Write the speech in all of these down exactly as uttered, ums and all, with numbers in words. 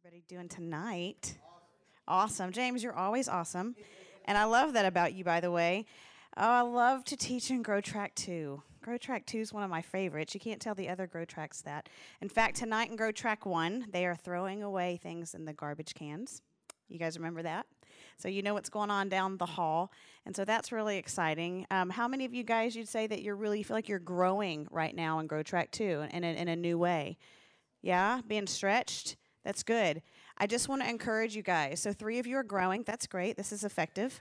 everybody doing tonight? Awesome. James, you're always awesome. And I love that about you, by the way. Oh, I love to teach in Grow Track two. Grow Track two is one of my favorites. You can't tell the other Grow Tracks that. In fact, tonight in Grow Track one, they are throwing away things in the garbage cans. You guys remember that? So you know what's going on down the hall. And so that's really exciting. Um, how many of you guys, you'd say that you really feel like you're growing right now in Grow Track two in a, in a new way? Yeah? Being stretched? That's good. I just want to encourage you guys. So three of you are growing. That's great. This is effective.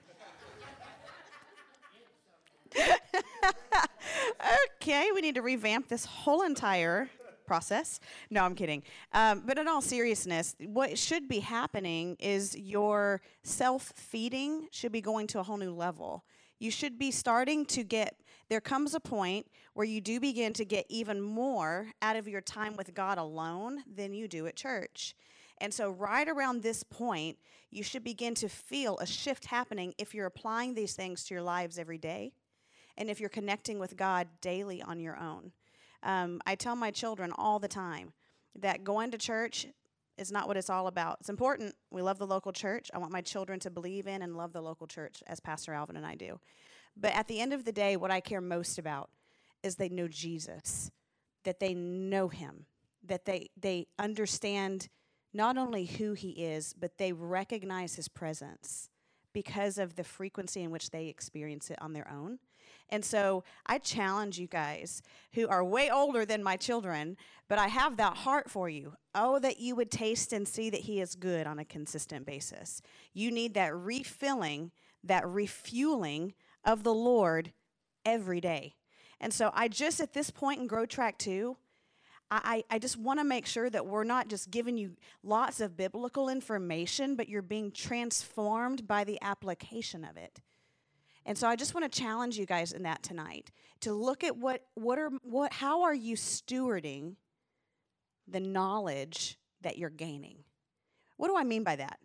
Okay, we need to revamp this whole entire process. No, I'm kidding. Um, but in all seriousness, what should be happening is your self-feeding should be going to a whole new level. You should be starting to get, there comes a point where you do begin to get even more out of your time with God alone than you do at church. And so right around this point, you should begin to feel a shift happening if you're applying these things to your lives every day and if you're connecting with God daily on your own. Um, I tell my children all the time that going to church is not what it's all about. It's important. We love the local church. I want my children to believe in and love the local church, as Pastor Alvin and I do. But at the end of the day, what I care most about is they know Jesus, that they know him, that they, they understand not only who he is, but they recognize his presence because of the frequency in which they experience it on their own. And so I challenge you guys who are way older than my children, but I have that heart for you. Oh, that you would taste and see that he is good on a consistent basis. You need that refilling, that refueling of the Lord every day. And so I just, at this point in Grow Track two, I, I just want to make sure that we're not just giving you lots of biblical information, but you're being transformed by the application of it. And so I just want to challenge you guys in that tonight to look at what what are what how are you stewarding the knowledge that you're gaining? What do I mean by that?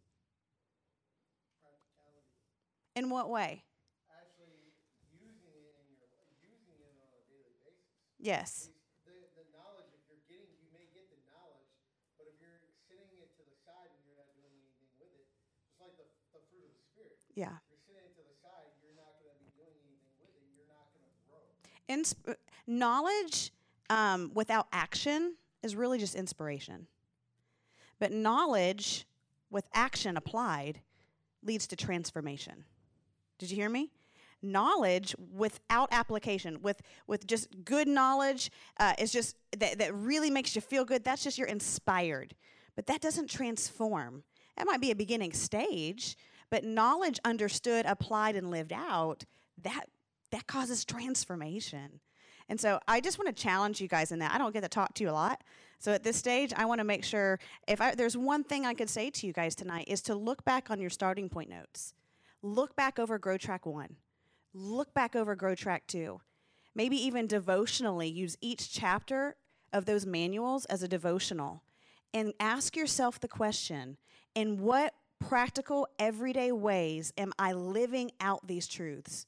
Practicality. In what way? Actually using it in your using it on a daily basis. Yes. The, the knowledge, if you're getting, you may get the knowledge, but if you're sitting it to the side and you're not doing anything with it, it's like the, the fruit of the Spirit. Yeah. If you're sitting it to the side, you're not going to be doing anything with it. You're not going to grow. Insp- knowledge um, without action is really just inspiration. But knowledge with action applied leads to transformation. Did you hear me? Knowledge without application, with, with just good knowledge, uh, is just that, that really makes you feel good. That's just you're inspired. But that doesn't transform. That might be a beginning stage, but knowledge understood, applied, and lived out, that that causes transformation. And so I just want to challenge you guys in that. I don't get to talk to you a lot. So at this stage, I want to make sure, if I, there's one thing I could say to you guys tonight, is to look back on your starting point notes. Look back over Grow Track one. Look back over Grow Track two. Maybe even devotionally use each chapter of those manuals as a devotional. And ask yourself the question, in what practical, everyday ways am I living out these truths?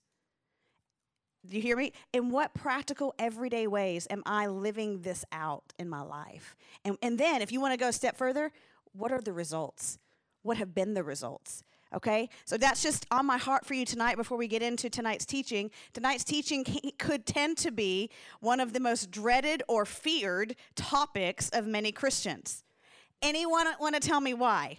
Do you hear me? In what practical, everyday ways am I living this out in my life? And, and then, if you want to go a step further, what are the results? What have been the results? Okay? So that's just on my heart for you tonight before we get into tonight's teaching. Tonight's teaching could tend to be one of the most dreaded or feared topics of many Christians. Anyone want to tell me why?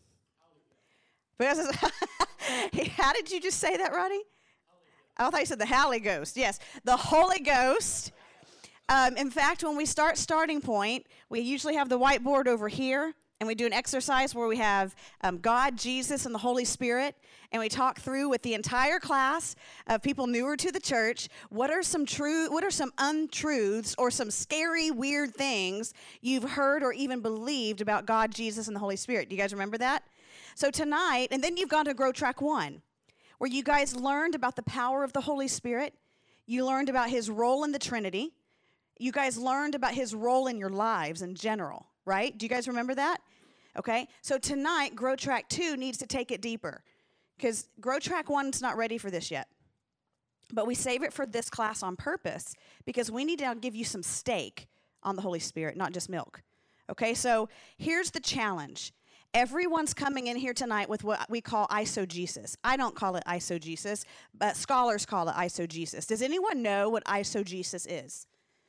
Because how did you just say that, Ronnie? I thought you said the Holy Ghost. Yes, the Holy Ghost. Um, in fact, when we start starting point, we usually have the whiteboard over here, and we do an exercise where we have um, God, Jesus, and the Holy Spirit, and we talk through with the entire class of people newer to the church, what are some true, what are some untruths or some scary, weird things you've heard or even believed about God, Jesus, and the Holy Spirit. Do you guys remember that? So tonight, and then you've gone to Grow Track one, where you guys learned about the power of the Holy Spirit. You learned about his role in the Trinity. You guys learned about his role in your lives in general, right? Do you guys remember that? Okay, so tonight, Grow Track two needs to take it deeper, because Grow Track one's not ready for this yet. But we save it for this class on purpose, because we need to now give you some steak on the Holy Spirit, not just milk. Okay, so here's the challenge. Everyone's coming in here tonight with what we call eisegesis. I don't call it eisegesis, but scholars call it eisegesis. Does anyone know what eisegesis is?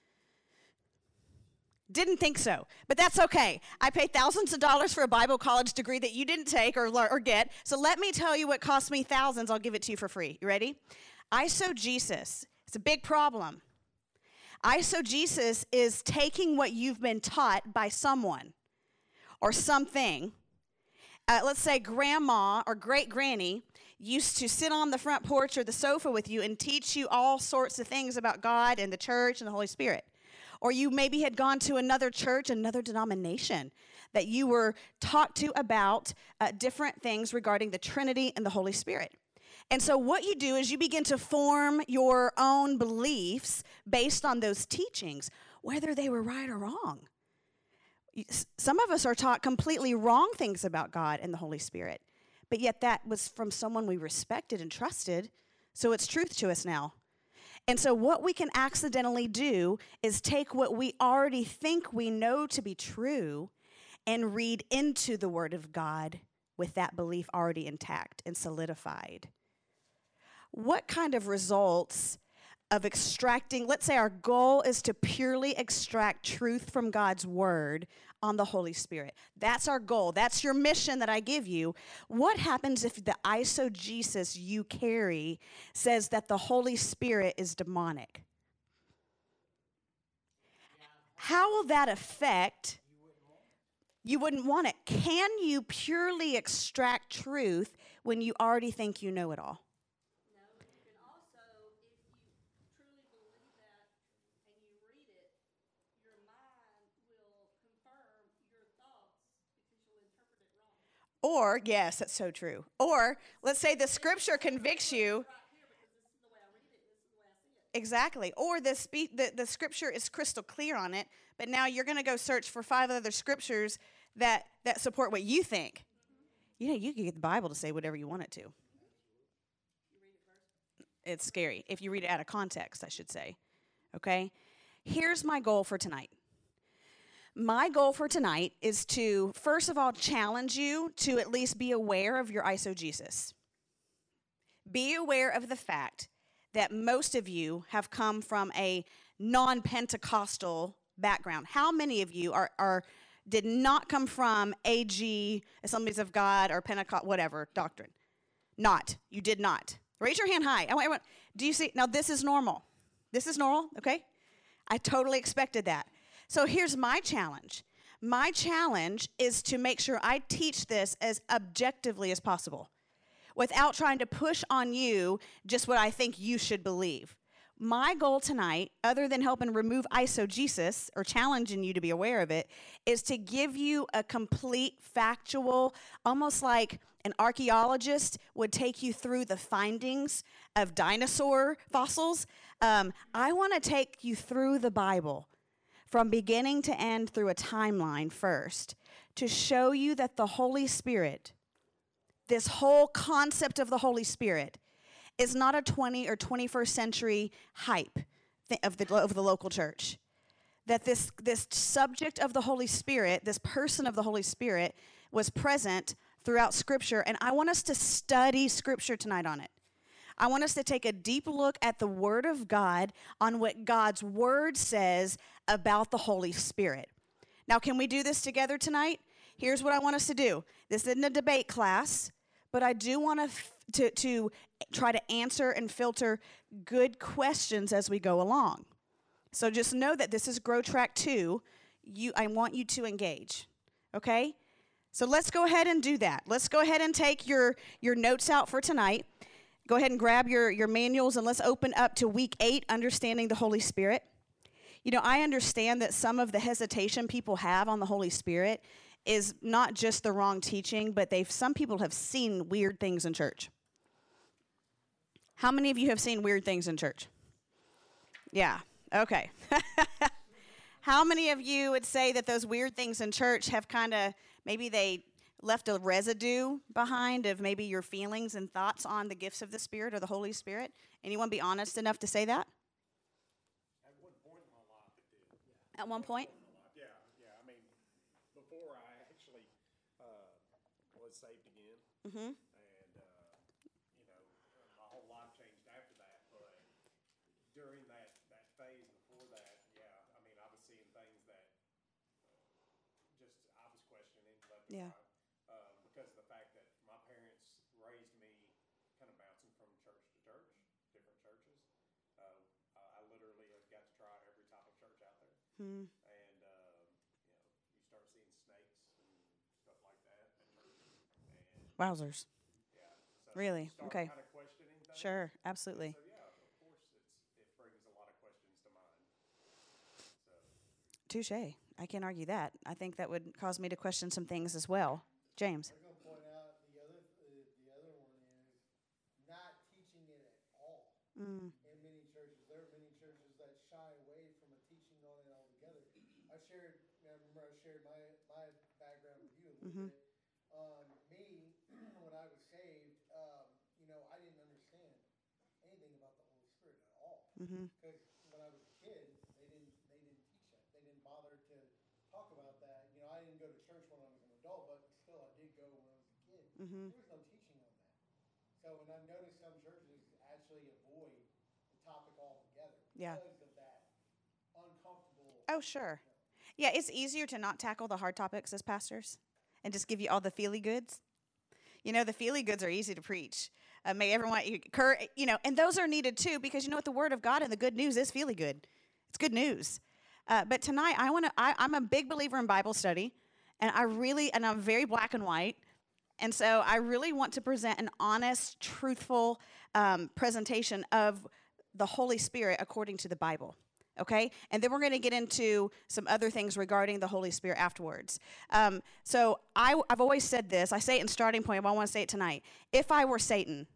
Didn't think so, but that's okay. I paid thousands of dollars for a Bible college degree that you didn't take or, or get, so let me tell you what cost me thousands. I'll give it to you for free. You ready? Eisegesis. It's a big problem. Eisegesis is taking what you've been taught by someone or something. Uh, let's say grandma or great granny used to sit on the front porch or the sofa with you and teach you all sorts of things about God and the church and the Holy Spirit. Or you maybe had gone to another church, another denomination, that you were talked to about uh, different things regarding the Trinity and the Holy Spirit. And so what you do is you begin to form your own beliefs based on those teachings, whether they were right or wrong. Some of us are taught completely wrong things about God and the Holy Spirit, but yet that was from someone we respected and trusted, so it's truth to us now. And so what we can accidentally do is take what we already think we know to be true and read into the Word of God with that belief already intact and solidified. What kind of results of extracting, let's say our goal is to purely extract truth from God's Word on the Holy Spirit. That's our goal. That's your mission that I give you. What happens if the eisegesis you carry says that the Holy Spirit is demonic? How will that affect? You wouldn't want it. Can you purely extract truth when you already think you know it all? Or, yes, that's so true. Or, let's say the scripture convicts you. Exactly. Or the, spe- the, the scripture is crystal clear on it, but now you're going to go search for five other scriptures that, that support what you think. You know, you can get the Bible to say whatever you want it to. It's scary. If you read it out of context, I should say. Okay? Here's my goal for tonight. My goal for tonight is to, first of all, challenge you to at least be aware of your eisegesis. Be aware of the fact that most of you have come from a non-Pentecostal background. How many of you are, are did not come from A G, Assemblies of God, or Pentecost, whatever, doctrine? Not. You did not. Raise your hand high. I want everyone. Do you see? Now, this is normal. This is normal, okay? I totally expected that. So here's my challenge. My challenge is to make sure I teach this as objectively as possible without trying to push on you just what I think you should believe. My goal tonight, other than helping remove eisegesis or challenging you to be aware of it, is to give you a complete factual, almost like an archaeologist would take you through the findings of dinosaur fossils. Um, I want to take you through the Bible from beginning to end through a timeline first to show you that the Holy Spirit, this whole concept of the Holy Spirit, is not a twentieth or twenty-first century hype of the, of the local church. That this, this subject of the Holy Spirit, this person of the Holy Spirit, was present throughout Scripture, and I want us to study Scripture tonight on it. I want us to take a deep look at the Word of God on what God's Word says about the Holy Spirit. Now, can we do this together tonight? Here's what I want us to do. This isn't a debate class, but I do want f- to, to try to answer and filter good questions as we go along. So just know that this is Grow Track two. You, I want you to engage, okay? So let's go ahead and do that. Let's go ahead and take your, your notes out for tonight. Go ahead and grab your, your manuals, and let's open up to week eight, Understanding the Holy Spirit. You know, I understand that some of the hesitation people have on the Holy Spirit is not just the wrong teaching, but they've some people have seen weird things in church. How many of you have seen weird things in church? Yeah, okay. How many of you would say that those weird things in church have kind of, maybe they left a residue behind of maybe your feelings and thoughts on the gifts of the Spirit or the Holy Spirit? Anyone be honest enough to say that? At one point in my life, it did. At one point? Yeah, yeah. I mean, was saved again. Mm-hmm. And, uh, you know, my whole life changed after that. But during that, that phase before that, yeah, I mean, I was seeing things that just I was questioning left and Yeah. right. Uh, because of the fact that my parents raised me kind of bouncing from church to church, different churches. Uh, I, I literally have got to try every type of church out there. Hmm. And, uh, you know, you start seeing snakes and stuff like that at churches. And, Wowzers. yeah. So Really? you start Okay. kind of questioning things. Sure. Absolutely. So, yeah, of course, it's, it brings a lot of questions to mind. So, Touche. I can't argue that. I think that would cause me to question some things as well. James. I'm gonna point out the other, uh, the other one is not teaching it at all. Mm. In many churches, there are many churches that shy away from a teaching on it altogether. I shared, I remember I shared my, my background with you a little Mhm. bit. Um, me, when I was saved, um, you know, I didn't understand anything about the Holy Spirit at all. Mm-hmm. Because when I was a kid, they didn't, they didn't teach that. They didn't bother to talk about that. You know, I didn't go to church when I was an adult, but still I did go when I was a kid. Mm-hmm. There was no teaching on that. So, and I've noticed some churches actually avoid the topic altogether Yeah. because of that uncomfortable. Oh, sure. Yeah, it's easier to not tackle the hard topics as pastors and just give you all the feely goods. You know, the feely goods are easy to preach. Uh, may everyone, you, cur, you know, and those are needed too, because you know what, the word of God and the good news is feely good. It's good news. Uh, but tonight, I want to. I'm a big believer in Bible study, and I really, and I'm very black and white, and so I really want to present an honest, truthful um, presentation of the Holy Spirit according to the Bible. Okay, and then we're going to get into some other things regarding the Holy Spirit afterwards. Um, so I, I've always said this. I say it in starting point, but I want to say it tonight. If I were Satan,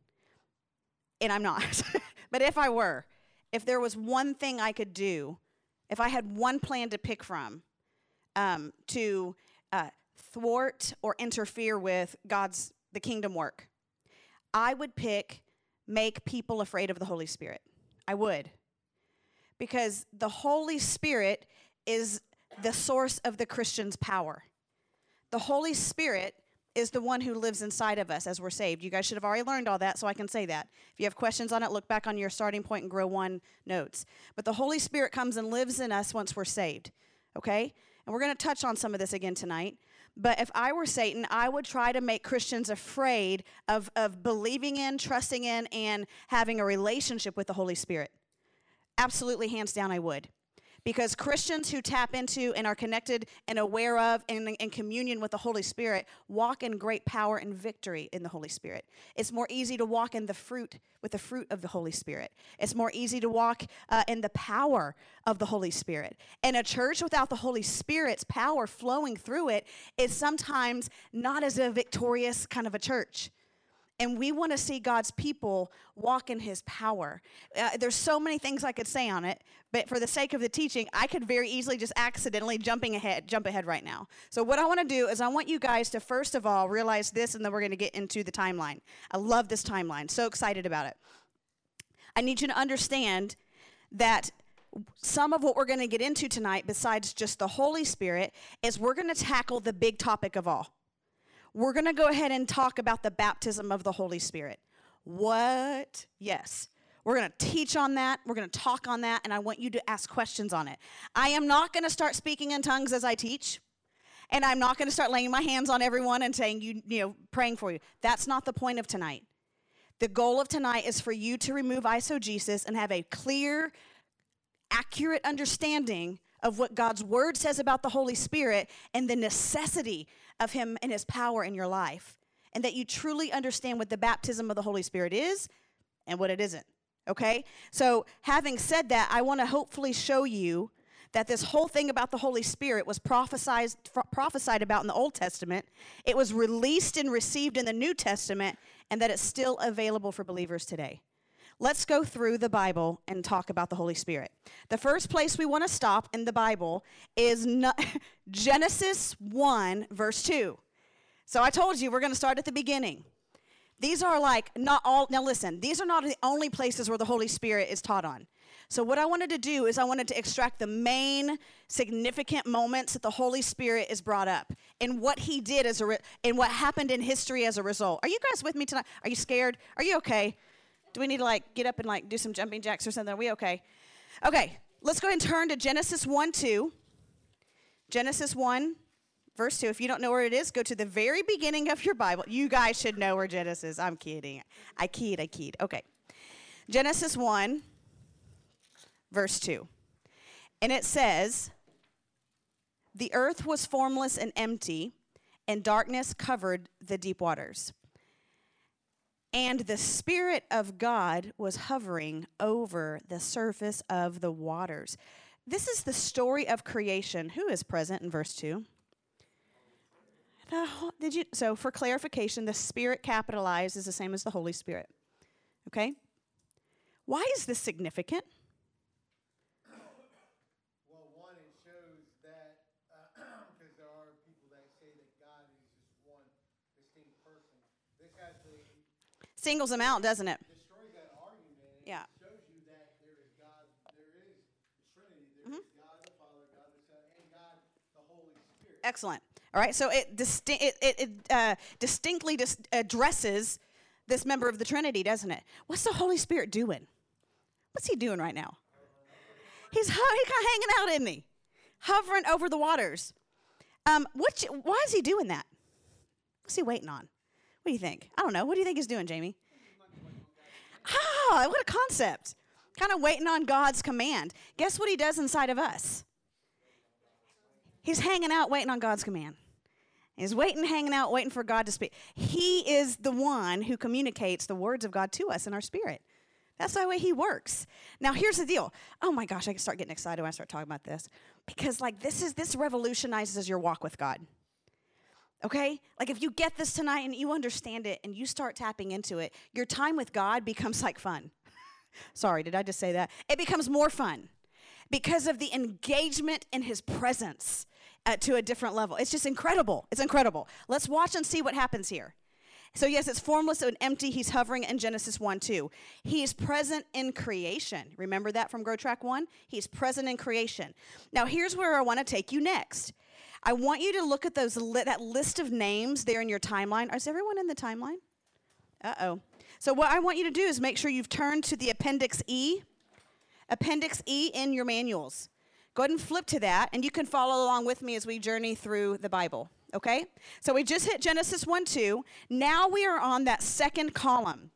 and I'm not, but if I were, if there was one thing I could do, if I had one plan to pick from um, to uh, thwart or interfere with God's, the kingdom work, I would pick make people afraid of the Holy Spirit. I would. Because the Holy Spirit is the source of the Christian's power. The Holy Spirit is the one who lives inside of us as we're saved. You guys should have already learned all that, so I can say that. If you have questions on it, look back on your starting point and grow one notes. But the Holy Spirit comes and lives in us once we're saved, okay? And we're going to touch on some of this again tonight. But if I were Satan, I would try to make Christians afraid of, of believing in, trusting in, and having a relationship with the Holy Spirit. Absolutely, hands down, I would. Because Christians who tap into and are connected and aware of and in communion with the Holy Spirit walk in great power and victory in the Holy Spirit. It's more easy to walk in the fruit, with the fruit of the Holy Spirit. It's more easy to walk uh, in the power of the Holy Spirit. And a church without the Holy Spirit's power flowing through it is sometimes not as a victorious kind of a church. And we want to see God's people walk in his power. Uh, there's so many things I could say on it, but for the sake of the teaching, I could very easily just accidentally jumping ahead, jump ahead right now. So what I want to do is I want you guys to first of all realize this, and then we're going to get into the timeline. I love this timeline. So excited about it. I need you to understand that some of what we're going to get into tonight, besides just the Holy Spirit, is we're going to tackle the big topic of all. We're going to go ahead and talk about the baptism of the Holy Spirit. What? Yes. We're going to teach on that. We're going to talk on that, and I want you to ask questions on it. I am not going to start speaking in tongues as I teach, and I'm not going to start laying my hands on everyone and saying, you, you know, praying for you. That's not the point of tonight. The goal of tonight is for you to remove eisegesis and have a clear, accurate understanding of what God's word says about the Holy Spirit and the necessity of him and his power in your life. And that you truly understand what the baptism of the Holy Spirit is and what it isn't. Okay? So having said that, I want to hopefully show you that this whole thing about the Holy Spirit was prophesied, prophesied about in the Old Testament. It was released and received in the New Testament, and that it's still available for believers today. Let's go through the Bible and talk about the Holy Spirit. The first place we want to stop in the Bible is no, Genesis one, verse two. So I told you we're going to start at the beginning. These are like not all, now listen, these are not the only places where the Holy Spirit is taught on. So what I wanted to do is I wanted to extract the main significant moments that the Holy Spirit is brought up and what he did as a, re- and what happened in history as a result. Are you guys with me tonight? Are you scared? Are you okay? Do we need to like get up and like do some jumping jacks or something? Are we okay? Okay, let's go ahead and turn to Genesis one two. Genesis one. Verse two, if you don't know where it is, go to the very beginning of your Bible. You guys should know where Genesis is. I'm kidding. I keyed, I keyed. Okay. Genesis one, verse two. And it says, the earth was formless and empty, and darkness covered the deep waters. And the Spirit of God was hovering over the surface of the waters. This is the story of creation. Who is present in verse two? The, did you? So for clarification, the Spirit capitalized is the same as the Holy Spirit. Okay? Why is this significant? Well, one, it shows that, because uh, there are people that say that God is just one distinct person. This actually Singles them out, doesn't it? destroys that argument. And Yeah. It shows you that there is God, there is the Trinity, there mm-hmm. is God the Father, God the Son, and God the Holy Spirit. Excellent. All right, so it, disti- it, it, it uh, distinctly dis- addresses this member of the Trinity, doesn't it? What's the Holy Spirit doing? What's he doing right now? He's, he's kind of hanging out, isn't he? Hovering over the waters. Um, what? Why is he doing that? What's he waiting on? What do you think? I don't know. What do you think he's doing, Jamie? Ah, what a concept. Kind of waiting on God's command. Guess what he does inside of us? He's hanging out, waiting on God's command. He's waiting, hanging out, waiting for God to speak. He is the one who communicates the words of God to us in our spirit. That's the way he works. Now, here's the deal. Oh, my gosh, I can start getting excited when I start talking about this. Because, like, this is this revolutionizes your walk with God. Okay? Like, if you get this tonight and you understand it and you start tapping into it, your time with God becomes, like, fun. Sorry, did I just say that? It becomes more fun because of the engagement in his presence uh, to a different level. It's just incredible. It's incredible. Let's watch and see what happens here. So, yes, it's formless and empty. He's hovering in Genesis one two. He is present in creation. Remember that from Grow Track one? He's present in creation. Now, here's where I want to take you next. I want you to look at those li- that list of names there in your timeline. Is everyone in the timeline? Uh-oh. So what I want you to do is make sure you've turned to the Appendix E. Appendix E in your manuals. Go ahead and flip to that, and you can follow along with me as we journey through the Bible, okay? So we just hit Genesis one two. Now we are on that second column.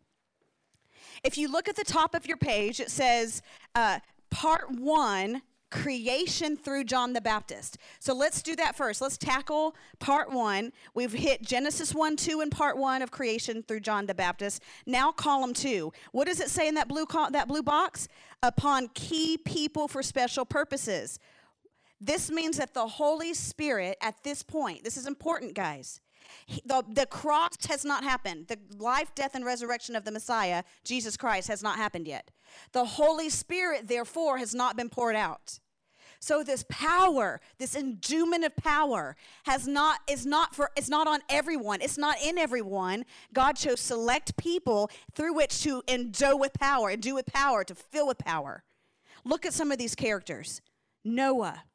If you look at the top of your page, it says uh, Part one, Creation through John the Baptist. So let's do that first. Let's tackle part one. We've hit Genesis one, two, and part one of creation through John the Baptist. Now column two. What does it say in that blue col- that blue box? Upon key people for special purposes. This means that the Holy Spirit at this point, this is important, guys. He, the, the cross has not happened. The life, death, and resurrection of the Messiah, Jesus Christ, has not happened yet. The Holy Spirit, therefore, has not been poured out. So this power, this endowment of power, has not is not for it's not on everyone. It's not in everyone. God chose select people through which to endow with power, endue with power, to fill with power. Look at some of these characters: Noah,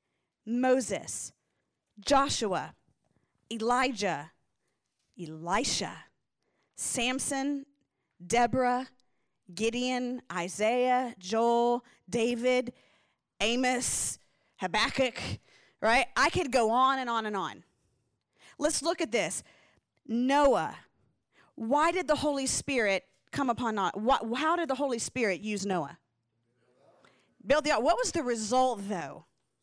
Moses, Joshua, Elijah, Elisha, Samson, Deborah, Gideon, Isaiah, Joel, David, Amos, Habakkuk, right? I could go on and on and on. Let's look at this. Noah. Why did the Holy Spirit come upon Noah? What, how did the Holy Spirit use Noah? Build the ark. What was the result, though?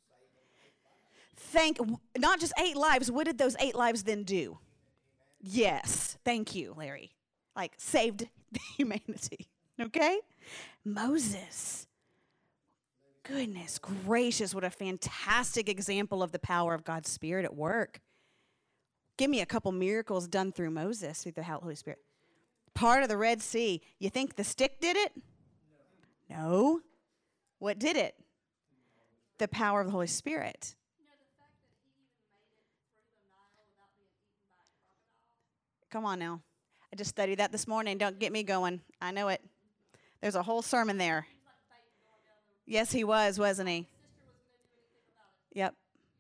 Thank, not just eight lives. What did those eight lives then do? Yes. Thank you, Larry. Like, saved humanity. Okay? Moses. Goodness gracious, what a fantastic example of the power of God's Spirit at work. Give me a couple miracles done through Moses, through the Holy Spirit. Part of the Red Sea. You think the stick did it? No. No. What did it? The power of the Holy Spirit. You know, the fact that he even made it through the Nile without being eaten by a crocodile. Come on now. I just studied that this morning. Don't get me going. I know it. There's a whole sermon there. Yes, he was, wasn't he? Yep.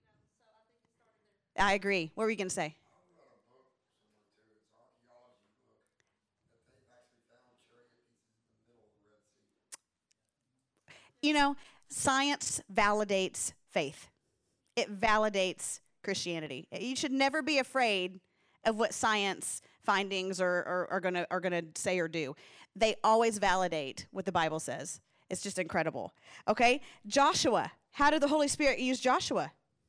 I agree. What were you going to say? You know, science validates faith. It validates Christianity. You should never be afraid of what science findings are, are, are gonna are gonna say or do. They always validate what the Bible says. It's just incredible. Okay, Joshua. How did the Holy Spirit use Joshua?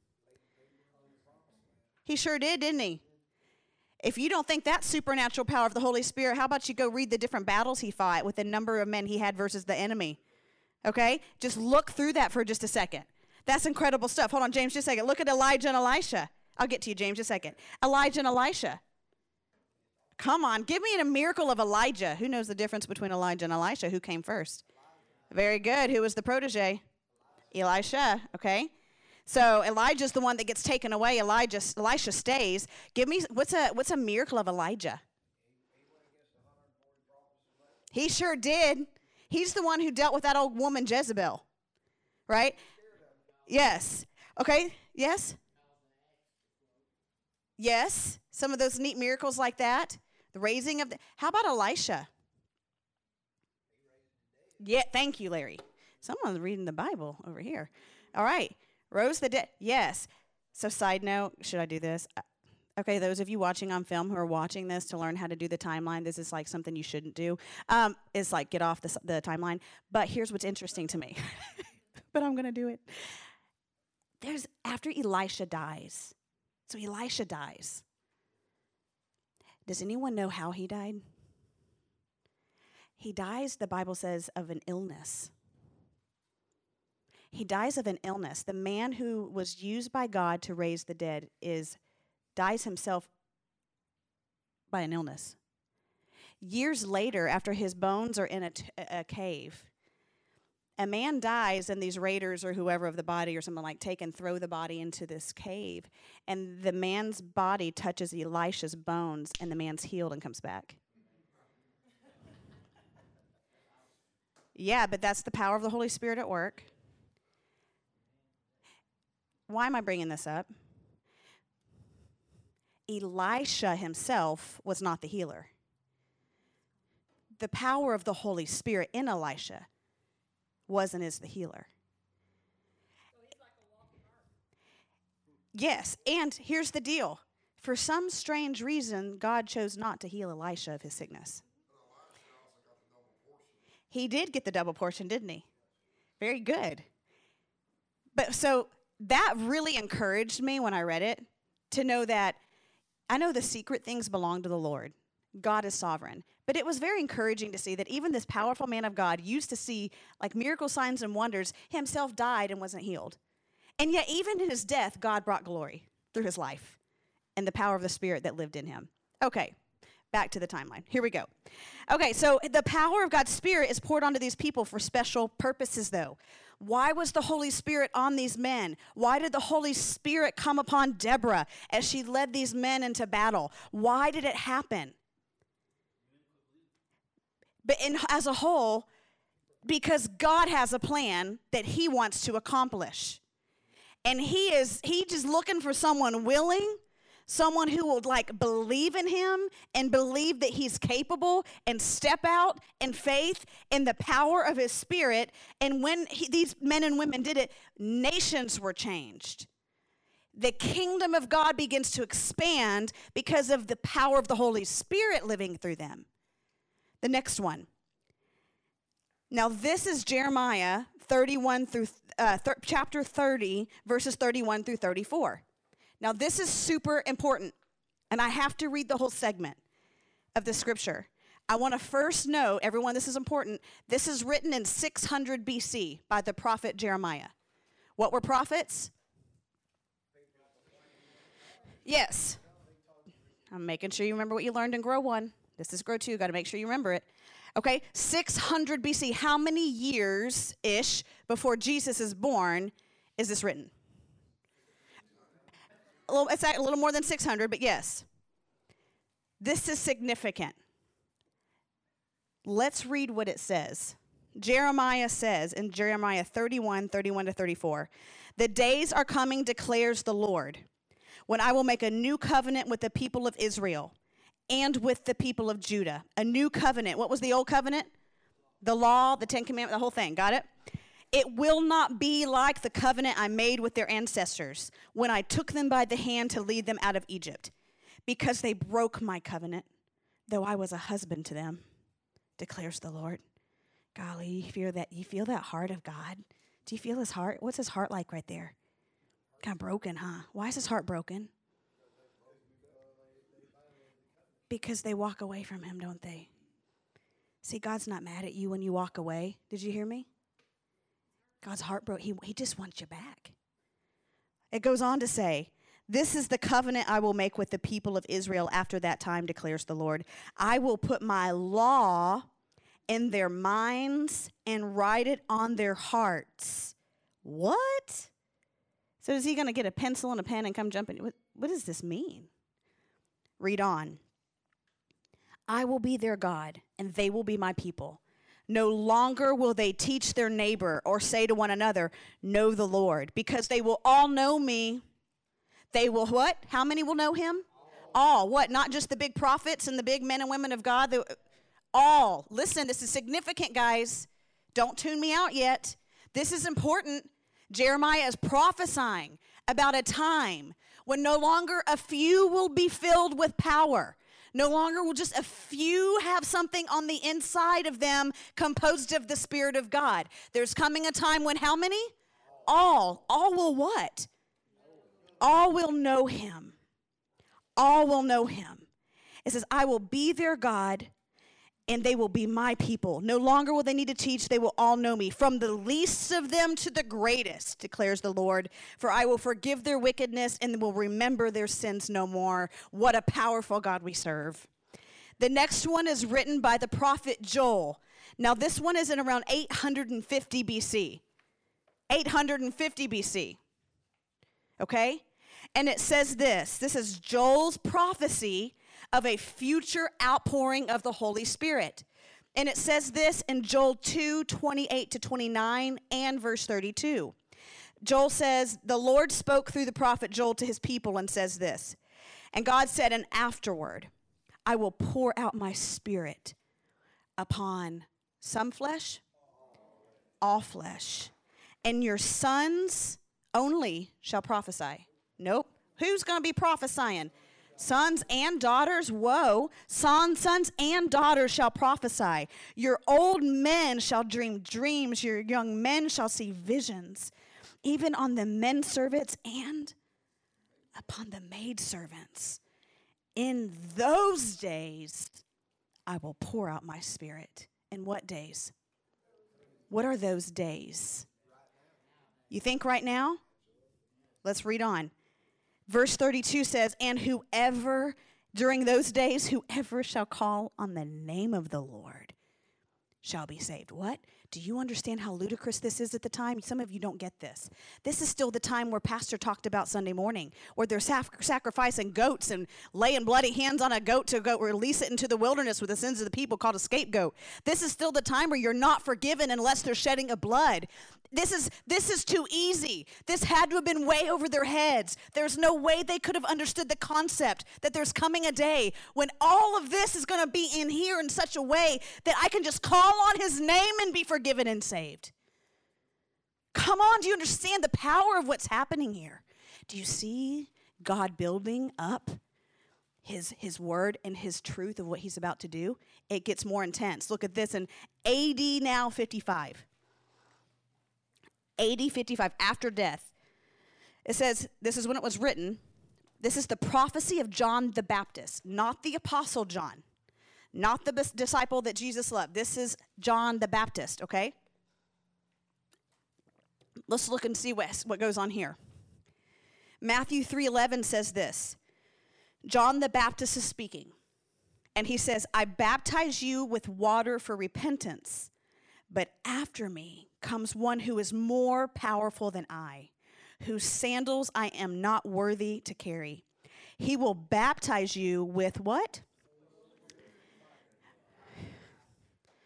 He sure did, didn't he? If you don't think that's supernatural power of the Holy Spirit, how about you go read the different battles he fought with the number of men he had versus the enemy? Okay? Just look through that for just a second. That's incredible stuff. Hold on, James, just a second. Look at Elijah and Elisha. I'll get to you, James, just a second. Elijah and Elisha. Come on, give me a miracle of Elijah. Who knows the difference between Elijah and Elisha? Who came first? Very good. Who was the protege? Elisha, okay? So Elijah's the one that gets taken away. Elijah, Elisha stays. Give me, what's a, what's a miracle of Elijah? He sure did. He's the one who dealt with that old woman Jezebel, right? Yes. Okay, yes? Yes, some of those neat miracles like that. The raising of the, how about Elisha? Yeah, thank you, Larry. Someone's reading the Bible over here. All right, rose the dead. Yes. So side note, should I do this? Okay, those of you watching on film who are watching this to learn how to do the timeline, this is like something you shouldn't do. Um, it's like get off the, the timeline. But here's what's interesting to me. But I'm going to do it. There's, after Elisha dies, so Elisha dies. Does anyone know how he died? He dies, the Bible says, of an illness. He dies of an illness. The man who was used by God to raise the dead is dies himself by an illness. Years later, after his bones are in a, t- a cave, a man dies, and these raiders or whoever of the body or something like take and throw the body into this cave, and the man's body touches Elisha's bones, and the man's healed and comes back. Yeah, but that's the power of the Holy Spirit at work. Why am I bringing this up? Elisha himself was not the healer. The power of the Holy Spirit in Elisha was and is the healer. So he's like a walking ark. Yes, and here's the deal. For some strange reason, God chose not to heal Elisha of his sickness. He did get the double portion, didn't he? Very good. But so that really encouraged me when I read it to know that I know the secret things belong to the Lord. God is sovereign. But it was very encouraging to see that even this powerful man of God used to see like miracle signs and wonders, himself died and wasn't healed. And yet even in his death, God brought glory through his life and the power of the Spirit that lived in him. Okay, back to the timeline. Here we go. Okay, so the power of God's Spirit is poured onto these people for special purposes, though. Why was the Holy Spirit on these men? Why did the Holy Spirit come upon Deborah as she led these men into battle? Why did it happen? But in, as a whole, because God has a plan that he wants to accomplish. And he is, he just looking for someone willing, someone who will like believe in him and believe that he's capable and step out in faith in the power of his Spirit. And when he, these men and women did it, nations were changed. The kingdom of God begins to expand because of the power of the Holy Spirit living through them. The next one. Now this is Jeremiah thirty-one through uh, th- chapter thirty, verses thirty-one through thirty-four. Now this is super important, and I have to read the whole segment of the scripture. I want to first know, everyone, this is important. This is written in six hundred B C by the prophet Jeremiah. What were prophets? Yes. I'm making sure you remember what you learned in Grow one. This is Grow two. Got to make sure you remember it. Okay, six hundred B C. How many years-ish before Jesus is born is this written? A little, it's a little more than six hundred, but yes. This is significant. Let's read what it says. Jeremiah says in Jeremiah thirty-one, thirty-one to thirty-four, the days are coming, declares the Lord, when I will make a new covenant with the people of Israel and with the people of Judah. A new covenant. What was the old covenant? The law, the Ten Commandments, the whole thing. Got it? It will not be like the covenant I made with their ancestors when I took them by the hand to lead them out of Egypt, because they broke my covenant, though I was a husband to them, declares the Lord. Golly, you feel that? You feel that heart of God? Do you feel his heart? What's his heart like right there? Kind of broken, huh? Why is his heart broken? Because they walk away from him, don't they? See, God's not mad at you when you walk away. Did you hear me? God's heart broke. He, he just wants you back. It goes on to say, this is the covenant I will make with the people of Israel after that time, declares the Lord. I will put my law in their minds and write it on their hearts. What? So is he going to get a pencil and a pen and come jumping? What, what does this mean? Read on. I will be their God, and they will be my people. No longer will they teach their neighbor or say to one another, know the Lord, because they will all know me. They will what? How many will know him? All. all. What? Not just the big prophets and the big men and women of God. The, all. Listen, this is significant, guys. Don't tune me out yet. This is important. Jeremiah is prophesying about a time when no longer a few will be filled with power. No longer will just a few have something on the inside of them composed of the Spirit of God. There's coming a time when how many? All. All will what? All will know him. All will know him. It says, I will be their God, and they will be my people. No longer will they need to teach. They will all know me. From the least of them to the greatest, declares the Lord. For I will forgive their wickedness and will remember their sins no more. What a powerful God we serve. The next one is written by the prophet Joel. Now this one is in around eight hundred fifty B C. eight hundred fifty B C. Okay? And it says this. This is Joel's prophecy of a future outpouring of the Holy Spirit. And it says this in Joel two, twenty-eight to twenty-nine and verse thirty-two. Joel says, the Lord spoke through the prophet Joel to his people and says this, and God said, and afterward, I will pour out my spirit upon some flesh, all flesh, and your sons only shall prophesy. Nope. Who's going to be prophesying? Sons and daughters, whoa, sons, sons and daughters shall prophesy. Your old men shall dream dreams. Your young men shall see visions, even on the men servants and upon the maid servants. In those days, I will pour out my spirit. In what days? What are those days? You think right now? Let's read on. Verse thirty-two says, and whoever, during those days, whoever shall call on the name of the Lord shall be saved. What? Do you understand how ludicrous this is at the time? Some of you don't get this. This is still the time where Pastor talked about Sunday morning, where they're sac- sacrificing goats and laying bloody hands on a goat to go release it into the wilderness with the sins of the people, called a scapegoat. This is still the time where you're not forgiven unless there's shedding of blood. This is this is too easy. This had to have been way over their heads. There's no way they could have understood the concept that there's coming a day when all of this is going to be in here in such a way that I can just call on his name and be forgiven and saved. Come on, do you understand the power of what's happening here? Do you see God building up his, his word and his truth of what he's about to do? It gets more intense. Look at this in A D now fifty-five. A D fifty-five, after death. It says, this is when it was written. This is the prophecy of John the Baptist, not the apostle John, not the bis- disciple that Jesus loved. This is John the Baptist, okay? Let's look and see what, what goes on here. Matthew three eleven says this. John the Baptist is speaking, and he says, I baptize you with water for repentance, but after me comes one who is more powerful than I, whose sandals I am not worthy to carry. He will baptize you with what?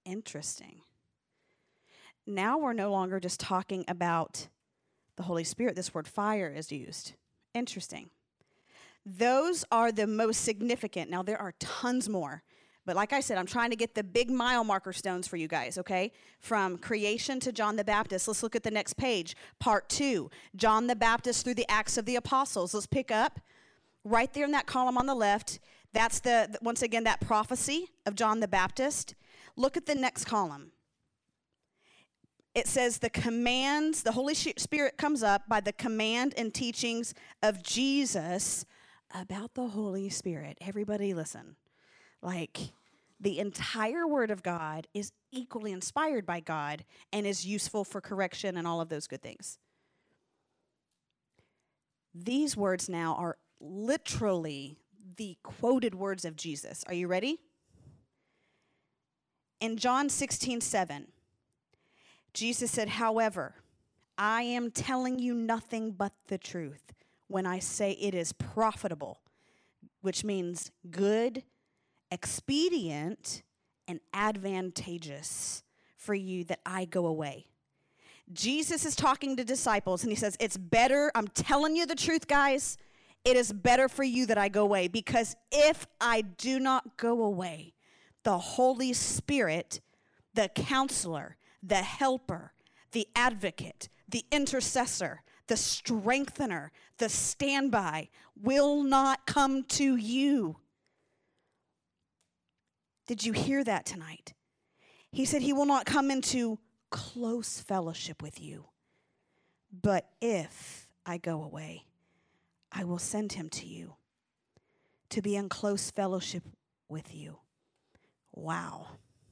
Interesting. Now we're no longer just talking about the Holy Spirit. This word fire is used. Interesting. Those are the most significant. Now, there are tons more. But like I said, I'm trying to get the big mile marker stones for you guys, okay? From creation to John the Baptist. Let's look at the next page. Part two, John the Baptist through the Acts of the Apostles. Let's pick up right there in that column on the left. That's the, once again, that prophecy of John the Baptist. Look at the next column. It says the commands, the Holy Spirit comes up by the command and teachings of Jesus about the Holy Spirit. Everybody listen. Like, the entire Word of God is equally inspired by God and is useful for correction and all of those good things. These words now are literally the quoted words of Jesus. Are you ready? In John sixteen seven, Jesus said, however, I am telling you nothing but the truth when I say it is profitable, which means good, expedient, and advantageous for you that I go away. Jesus is talking to disciples, and he says, it's better, I'm telling you the truth, guys, it is better for you that I go away, because if I do not go away, the Holy Spirit, the counselor, the helper, the advocate, the intercessor, the strengthener, the standby will not come to you. Did you hear that tonight? He said he will not come into close fellowship with you. But if I go away, I will send him to you to be in close fellowship with you. Wow.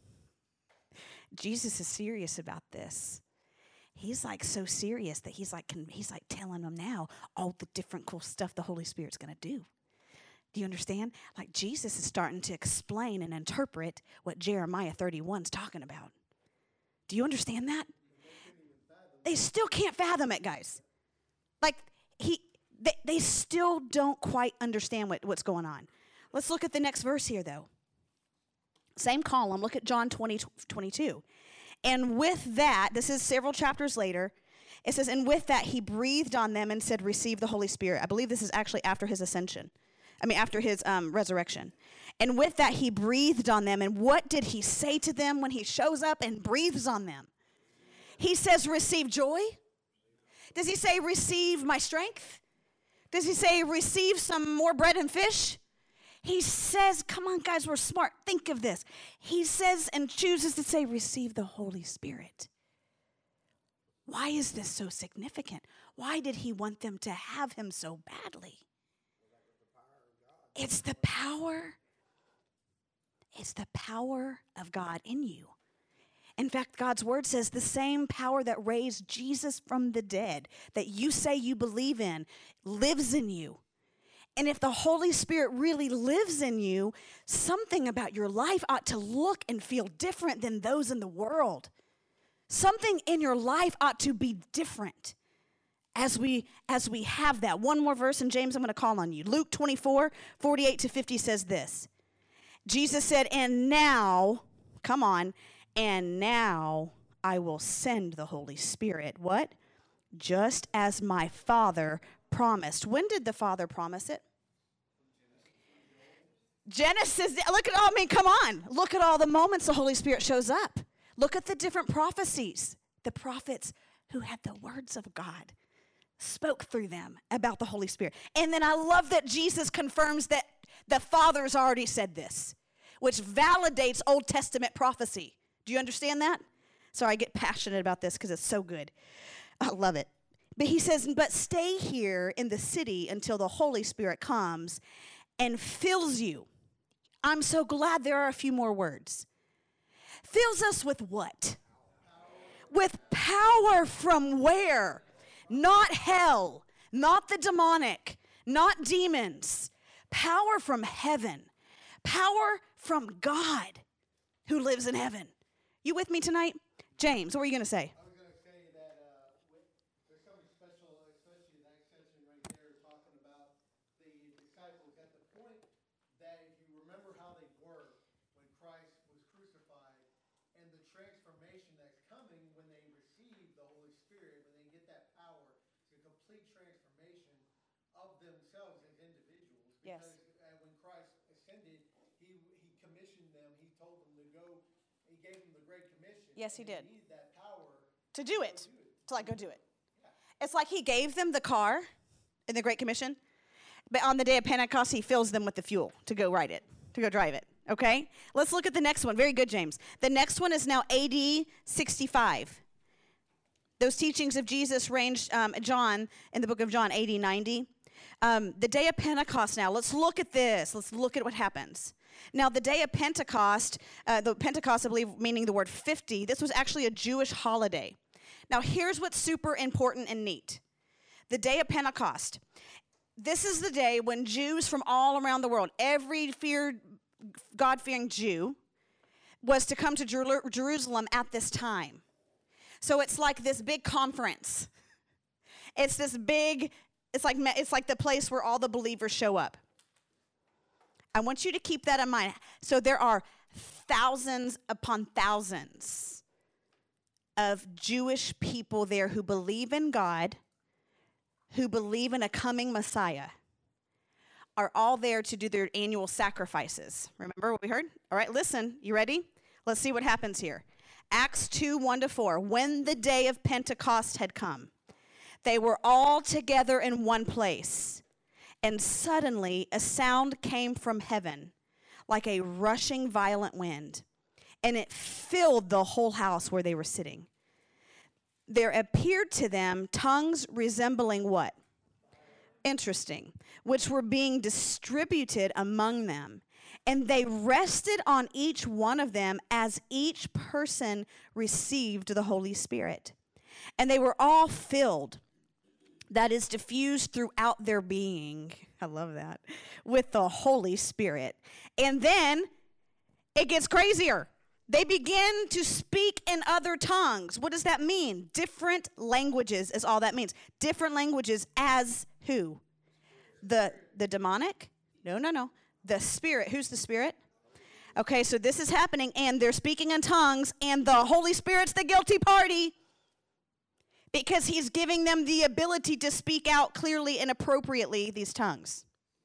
Jesus is serious about this. He's like so serious that he's like can, he's like telling them now all the different cool stuff the Holy Spirit's going to do. Do you understand? Like Jesus is starting to explain and interpret what Jeremiah thirty-one is talking about. Do you understand that? They still can't fathom it, guys. Like he they, they still don't quite understand what, what's going on. Let's look at the next verse here though. Same column, look at John twenty, twenty-two. And with that, this is several chapters later, it says, and with that he breathed on them and said, receive the Holy Spirit. I believe this is actually after his ascension. I mean, after his um, resurrection. And with that he breathed on them. And what did he say to them when he shows up and breathes on them? He says, receive joy. Does he say, receive my strength? Does he say, receive some more bread and fish? He says, come on, guys, we're smart. Think of this. He says and chooses to say, receive the Holy Spirit. Why is this so significant? Why did he want them to have him so badly? It's the power. It's the power of God in you. In fact, God's word says the same power that raised Jesus from the dead, that you say you believe in, lives in you. And if the Holy Spirit really lives in you, something about your life ought to look and feel different than those in the world. Something in your life ought to be different as we as we have that. One more verse, and James, I'm going to call on you. Luke twenty-four, forty-eight to fifty says this. Jesus said, and now, come on, and now I will send the Holy Spirit. What? Just as my Father promised. When did the Father promise it? Genesis. Look at all, I mean, come on. Look at all the moments the Holy Spirit shows up. Look at the different prophecies. The prophets who had the words of God spoke through them about the Holy Spirit. And then I love that Jesus confirms that the Father's already said this, which validates Old Testament prophecy. Do you understand that? Sorry, I get passionate about this because it's so good. I love it. But he says, but stay here in the city until the Holy Spirit comes and fills you. I'm so glad there are a few more words. Fills us with what? With power from where? Not hell, not the demonic, not demons. Power from heaven. Power from God who lives in heaven. You with me tonight? James, what were you going to say? I was going to say that uh, with, there's something special, especially in that section right there, talking about the disciples at the point that if you remember how they were when Christ was crucified, and Yes. Because uh, when Christ ascended, he, he commissioned them, he told them to go, he gave them the Great Commission. Yes, he and did. They needed that power To do go it. do it. To like go do it. It's like he gave them the car in the Great Commission, but on the day of Pentecost, he fills them with the fuel to go ride it, to go drive it. Okay? Let's look at the next one. Very good, James. The next one is now A D sixty-five. Those teachings of Jesus ranged, um, John, in the book of John, A D ninety. Um, the day of Pentecost now, let's look at this. Let's look at what happens. Now, the day of Pentecost, uh, the Pentecost, I believe, meaning the word fifty, this was actually a Jewish holiday. Now, here's what's super important and neat. The day of Pentecost. This is the day when Jews from all around the world, every feared, God-fearing Jew, was to come to Jer- Jerusalem at this time. So it's like this big conference. It's this big, it's like it's like the place where all the believers show up. I want you to keep that in mind. So there are thousands upon thousands of Jewish people there who believe in God, who believe in a coming Messiah, are all there to do their annual sacrifices. Remember what we heard? All right, listen. You ready? Let's see what happens here. Acts two, one to four. When the day of Pentecost had come, they were all together in one place. And suddenly a sound came from heaven like a rushing violent wind, and it filled the whole house where they were sitting. There appeared to them tongues resembling what? Interesting. Which were being distributed among them. And they rested on each one of them as each person received the Holy Spirit. And they were all filled, that is diffused throughout their being. I love that. With the Holy Spirit. And then it gets crazier. They begin to speak in other tongues. What does that mean? Different languages is all that means. Different languages as who? The the demonic? No, no, no. The Spirit. Who's the Spirit? Okay, so this is happening, and they're speaking in tongues, and the Holy Spirit's the guilty party because he's giving them the ability to speak out clearly and appropriately these tongues.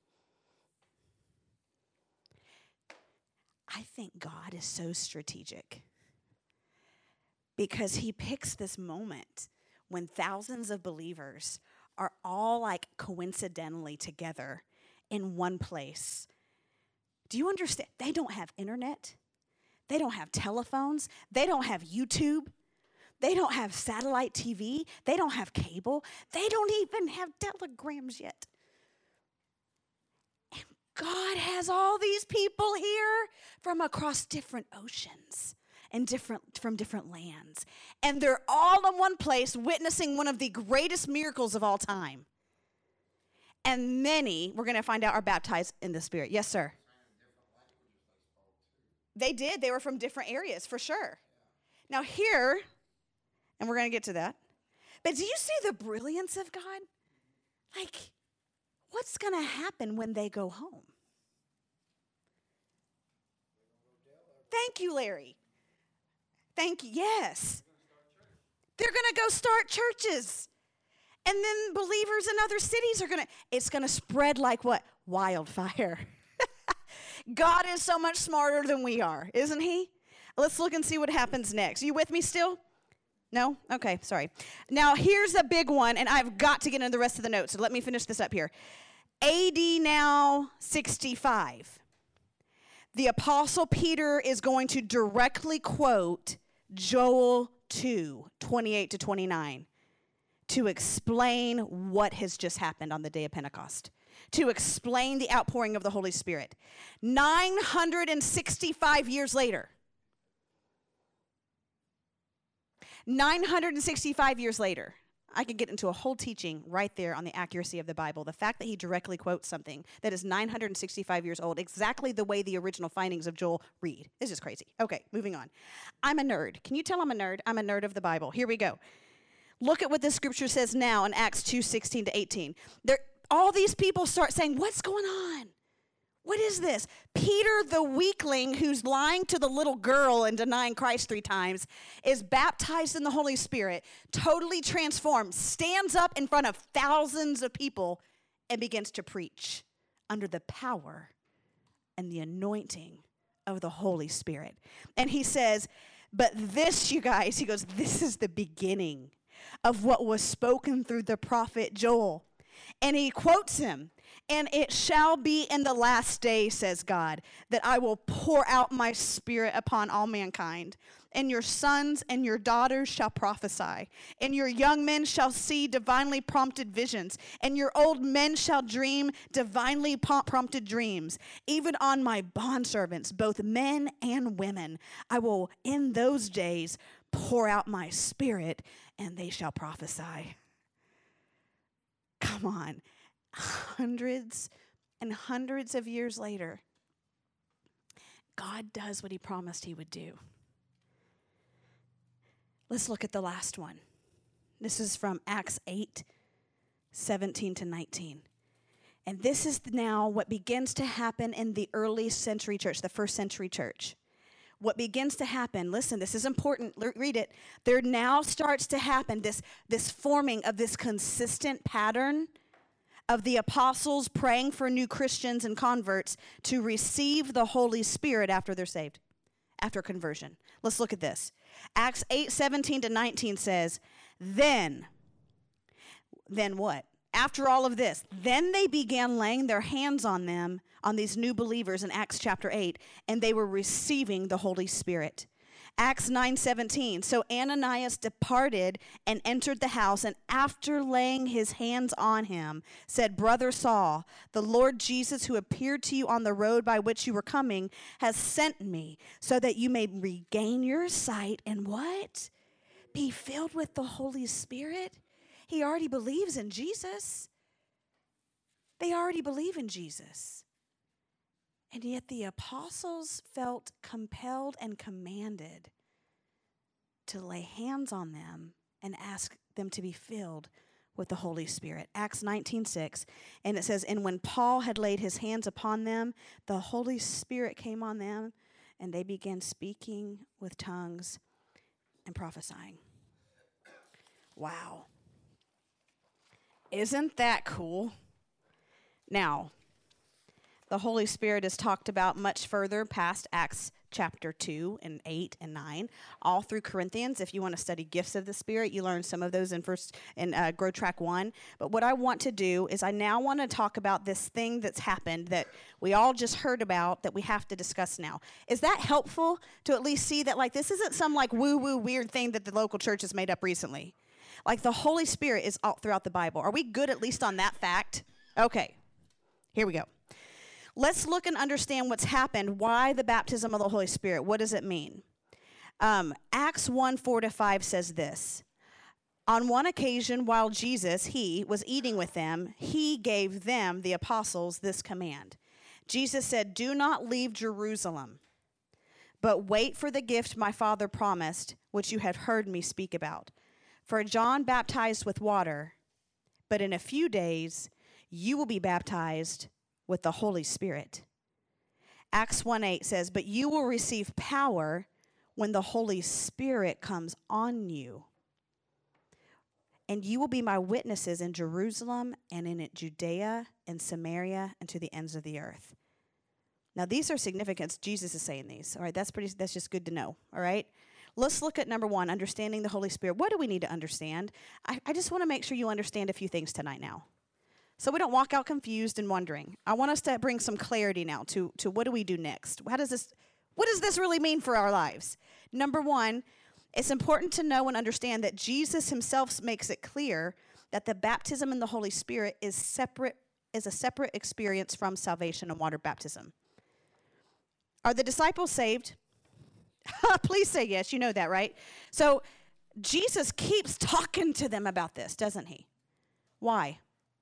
I think God is so strategic because he picks this moment when thousands of believers are all like coincidentally together in one place. Do you understand? They don't have internet. They don't have telephones. They don't have YouTube. They don't have satellite T V. They don't have cable. They don't even have telegrams yet. And God has all these people here from across different oceans and different from different lands. And they're all in one place witnessing one of the greatest miracles of all time. And many, we're going to find out, are baptized in the Spirit. Yes, sir. They did. They were from different areas, for sure. Now here, and we're going to get to that, but do you see the brilliance of God? Like, what's going to happen when they go home? Thank you, Larry. Thank you. Yes. They're going to go start churches. And then believers in other cities are going to, it's going to spread like what? Wildfire. God is so much smarter than we are, isn't he? Let's look and see what happens next. Are you with me still? No? Okay, sorry. Now, here's a big one, and I've got to get into the rest of the notes, so let me finish this up here. A D now sixty-five. The Apostle Peter is going to directly quote Joel two, twenty-eight to twenty-nine to explain what has just happened on the day of Pentecost, to explain the outpouring of the Holy Spirit. nine hundred sixty-five years later, nine hundred sixty-five years later, I could get into a whole teaching right there on the accuracy of the Bible. The fact that he directly quotes something that is nine hundred sixty-five years old, exactly the way the original findings of Joel read. This is crazy. Okay, moving on. I'm a nerd. Can you tell I'm a nerd? I'm a nerd of the Bible. Here we go. Look at what the scripture says now in Acts two, sixteen to eighteen. There, all these people start saying, what's going on? What is this? Peter, the weakling who's lying to the little girl and denying Christ three times, is baptized in the Holy Spirit, totally transformed, stands up in front of thousands of people and begins to preach under the power and the anointing of the Holy Spirit. And he says, but this, you guys, he goes, this is the beginning of what was spoken through the prophet Joel. And he quotes him, and it shall be in the last day, says God, that I will pour out my spirit upon all mankind. And your sons and your daughters shall prophesy. And your young men shall see divinely prompted visions. And your old men shall dream divinely prompted dreams. Even on my bondservants, both men and women, I will in those days pour out my spirit, and they shall prophesy. Come on. Hundreds and hundreds of years later, God does what he promised he would do. Let's look at the last one. This is from Acts eight, seventeen to nineteen. And this is now what begins to happen in the early century church, the first century church. What begins to happen, listen, this is important, L- read it. There now starts to happen this, this forming of this consistent pattern of the apostles praying for new Christians and converts to receive the Holy Spirit after they're saved, after conversion. Let's look at this. Acts eight, seventeen to nineteen says, then, then what? After all of this, then they began laying their hands on them, on these new believers in Acts chapter eight, and they were receiving the Holy Spirit. Acts nine seventeen, so Ananias departed and entered the house, and after laying his hands on him, said, Brother Saul, the Lord Jesus, who appeared to you on the road by which you were coming, has sent me, so that you may regain your sight and what? Be filled with the Holy Spirit. He already believes in Jesus. They already believe in Jesus. And yet the apostles felt compelled and commanded to lay hands on them and ask them to be filled with the Holy Spirit. Acts nineteen six, and it says, and when Paul had laid his hands upon them, the Holy Spirit came on them, and they began speaking with tongues and prophesying. Wow. Isn't that cool? Now, the Holy Spirit is talked about much further past Acts chapter two and eight and nine, all through Corinthians. If you want to study gifts of the Spirit, you learn some of those in first in uh, Grow Track one. But what I want to do is I now want to talk about this thing that's happened that we all just heard about that we have to discuss now. Is that helpful to at least see that, like, this isn't some like woo-woo weird thing that the local church has made up recently? Like, the Holy Spirit is all throughout the Bible. Are we good at least on that fact? Okay, here we go. Let's look and understand what's happened. Why the baptism of the Holy Spirit? What does it mean? Um, Acts one, four to five says this. On one occasion, while Jesus, he, was eating with them, he gave them, the apostles, this command. Jesus said, do not leave Jerusalem, but wait for the gift my Father promised, which you have heard me speak about. For John baptized with water, but in a few days you will be baptized with the Holy Spirit. Acts one eight says, but you will receive power when the Holy Spirit comes on you. And you will be my witnesses in Jerusalem and in Judea and Samaria and to the ends of the earth. Now, these are significant. Jesus is saying these. All right, that's pretty. That's just good to know. All right. Let's look at number one, understanding the Holy Spirit. What do we need to understand? I, I just want to make sure you understand a few things tonight now, so we don't walk out confused and wondering. I want us to bring some clarity now to, to what do we do next? How does this, what does this really mean for our lives? Number one, it's important to know and understand that Jesus himself makes it clear that the baptism in the Holy Spirit is separate, is a separate experience from salvation and water baptism. Are the disciples saved? Please say yes. You know that, right? So Jesus keeps talking to them about this, doesn't he? Why?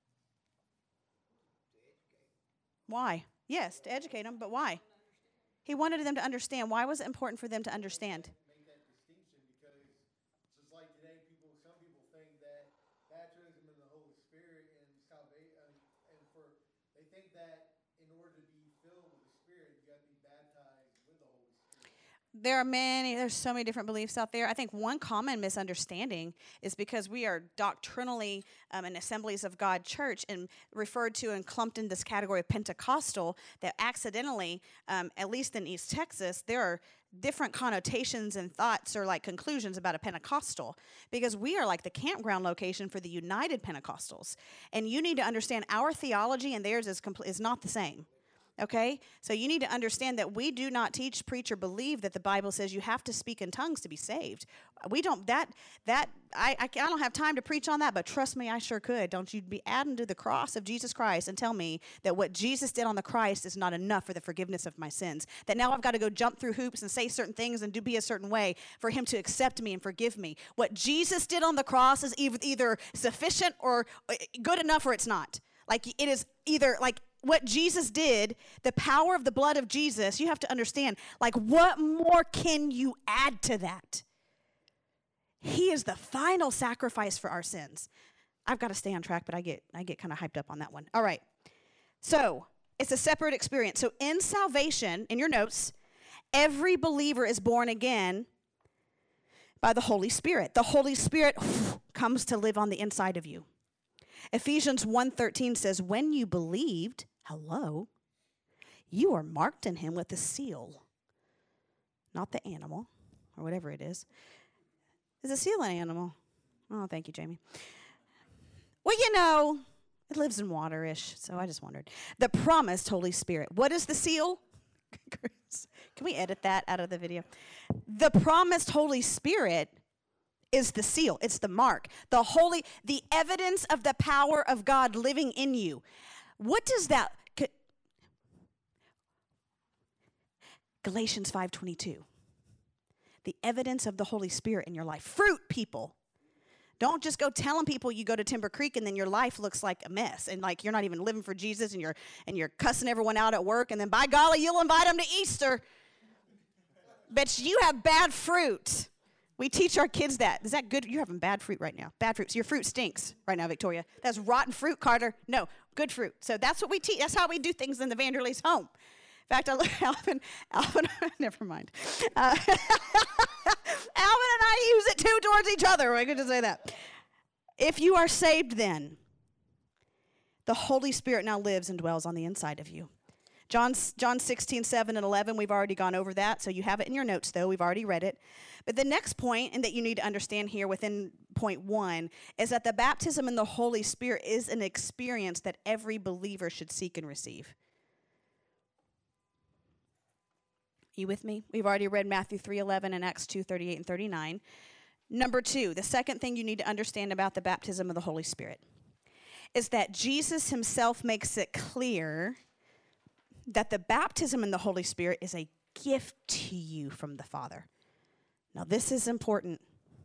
Why? Yes, to educate them, but why? He wanted them to understand. Why was it important for them to understand? Make that distinction because just like today, people, some people think that baptism in the Holy Spirit and salvation, and for they think that in order to be filled with the Spirit, you have to be baptized with the Holy Spirit. there are many, there's so many different beliefs out there. I think one common misunderstanding is because we are doctrinally um, an Assemblies of God church and referred to and clumped in this category of Pentecostal, that accidentally, um, at least in East Texas, there are different connotations and thoughts or like conclusions about a Pentecostal, because we are like the campground location for the United Pentecostals. And you need to understand our theology and theirs is compl- is not the same. Okay? So you need to understand that we do not teach, preach, or believe that the Bible says you have to speak in tongues to be saved. We don't, that, that, I, I, I don't have time to preach on that, but trust me, I sure could. Don't you be adding to the cross of Jesus Christ and tell me that what Jesus did on the Christ is not enough for the forgiveness of my sins. That now I've got to go jump through hoops and say certain things and do be a certain way for him to accept me and forgive me. What Jesus did on the cross is either, either sufficient or good enough or it's not. Like it is either like, what Jesus did, the power of the blood of Jesus, you have to understand, like, what more can you add to that? He is the final sacrifice for our sins. I've got to stay on track, but I get I get kind of hyped up on that one. All right. So, it's a separate experience. So, in salvation, in your notes, every believer is born again by the Holy Spirit. The Holy Spirit comes to live on the inside of you. Ephesians one thirteen says, when you believed, hello, you are marked in him with a seal. Not the animal, or whatever it is. Is a seal an animal? Oh, thank you, Jamie. Well, you know, it lives in water-ish, so I just wondered. The promised Holy Spirit. What is the seal? Can we edit that out of the video? The promised Holy Spirit is the seal. It's the mark. The holy, the evidence of the power of God living in you. What does that? Galatians five twenty-two. The evidence of the Holy Spirit in your life. Fruit, people. Don't just go telling people you go to Timber Creek and then your life looks like a mess and like you're not even living for Jesus and you're and you're cussing everyone out at work and then by golly you'll invite them to Easter. But you have bad fruit. We teach our kids that. Is that good? You're having bad fruit right now. Bad fruit. So your fruit stinks right now, Victoria. That's rotten fruit, Carter. No, good fruit. So that's what we teach. That's how we do things in the Vanderlees home. In fact, I look Alvin, Alvin, never mind. Uh, Alvin and I use it too towards each other. I could just say that. If you are saved then, the Holy Spirit now lives and dwells on the inside of you. John, John sixteen, seven and eleven, we've already gone over that, so you have it in your notes, though. We've already read it. But the next point, and that you need to understand here within point one, is that the baptism in the Holy Spirit is an experience that every believer should seek and receive. You with me? We've already read Matthew three eleven and Acts two thirty-eight and thirty-nine. Number two, the second thing you need to understand about the baptism of the Holy Spirit is that Jesus himself makes it clear that the baptism in the Holy Spirit is a gift to you from the Father. Now, this is important.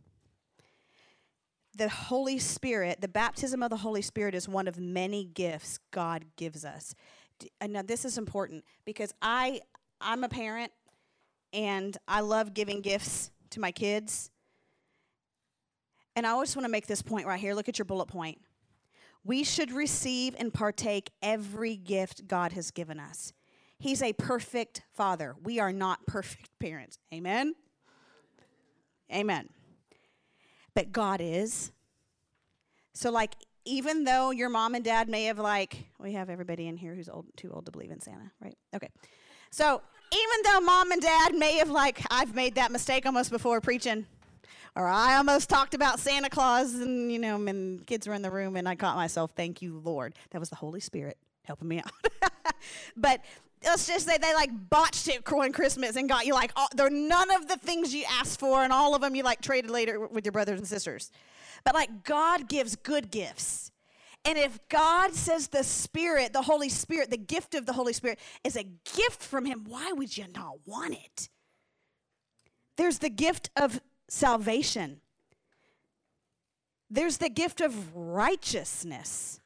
The Holy Spirit, the baptism of the Holy Spirit is one of many gifts God gives us. And now, this is important because I, I'm a parent, and I love giving gifts to my kids. And I always want to make this point right here. Look at your bullet point. We should receive and partake every gift God has given us. He's a perfect father. We are not perfect parents. Amen? Amen. But God is. So, like, even though your mom and dad may have, like, we have everybody in here who's old, too old to believe in Santa, right? Okay. So, even though mom and dad may have, like, I've made that mistake almost before preaching, or I almost talked about Santa Claus, and, you know, and kids were in the room, and I caught myself, thank you, Lord. That was the Holy Spirit helping me out. But let's just say they, like, botched it on Christmas and got you, like, all, they're none of the things you asked for, and all of them you, like, traded later with your brothers and sisters. But, like, God gives good gifts. And if God says the Spirit, the Holy Spirit, the gift of the Holy Spirit is a gift from him, why would you not want it? There's the gift of salvation. There's the gift of righteousness.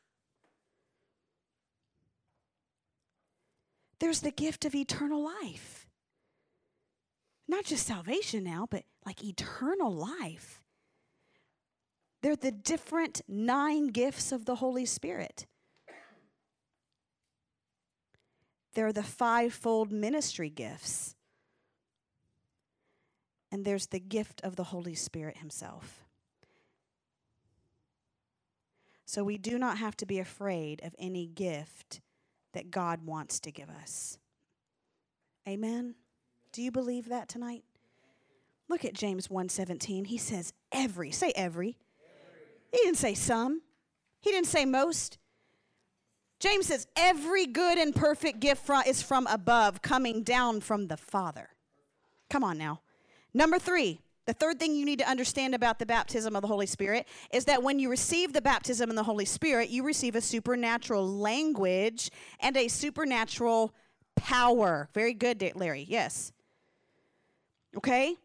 There's the gift of eternal life. Not just salvation now, but like eternal life. They're the different nine gifts of the Holy Spirit. They're the fivefold ministry gifts. and there's the gift of the Holy Spirit himself. So we do not have to be afraid of any gift that God wants to give us. Amen? Do you believe that tonight? Look at James one seventeen. He says every. Say every. He didn't say some. He didn't say most. James says every good and perfect gift fro- is from above, coming down from the Father. Come on now. Number three, the third thing you need to understand about the baptism of the Holy Spirit is that when you receive the baptism in the Holy Spirit, you receive a supernatural language and a supernatural power. Very good, Larry. Yes. Okay?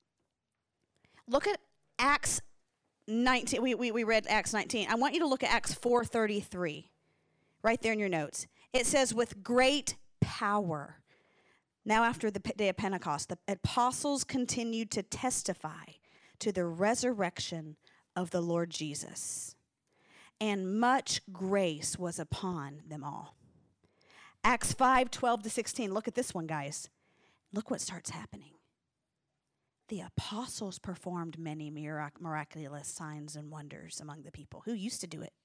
Look at Acts nineteen. We, we, we read Acts nineteen. I want you to look at Acts four thirty-three. Right there in your notes. It says, with great power. Now after the day of Pentecost, the apostles continued to testify to the resurrection of the Lord Jesus. And much grace was upon them all. Acts five twelve to sixteen. Look at this one, guys. Look what starts happening. The apostles performed many mirac- miraculous signs and wonders among the people. Who used to do it?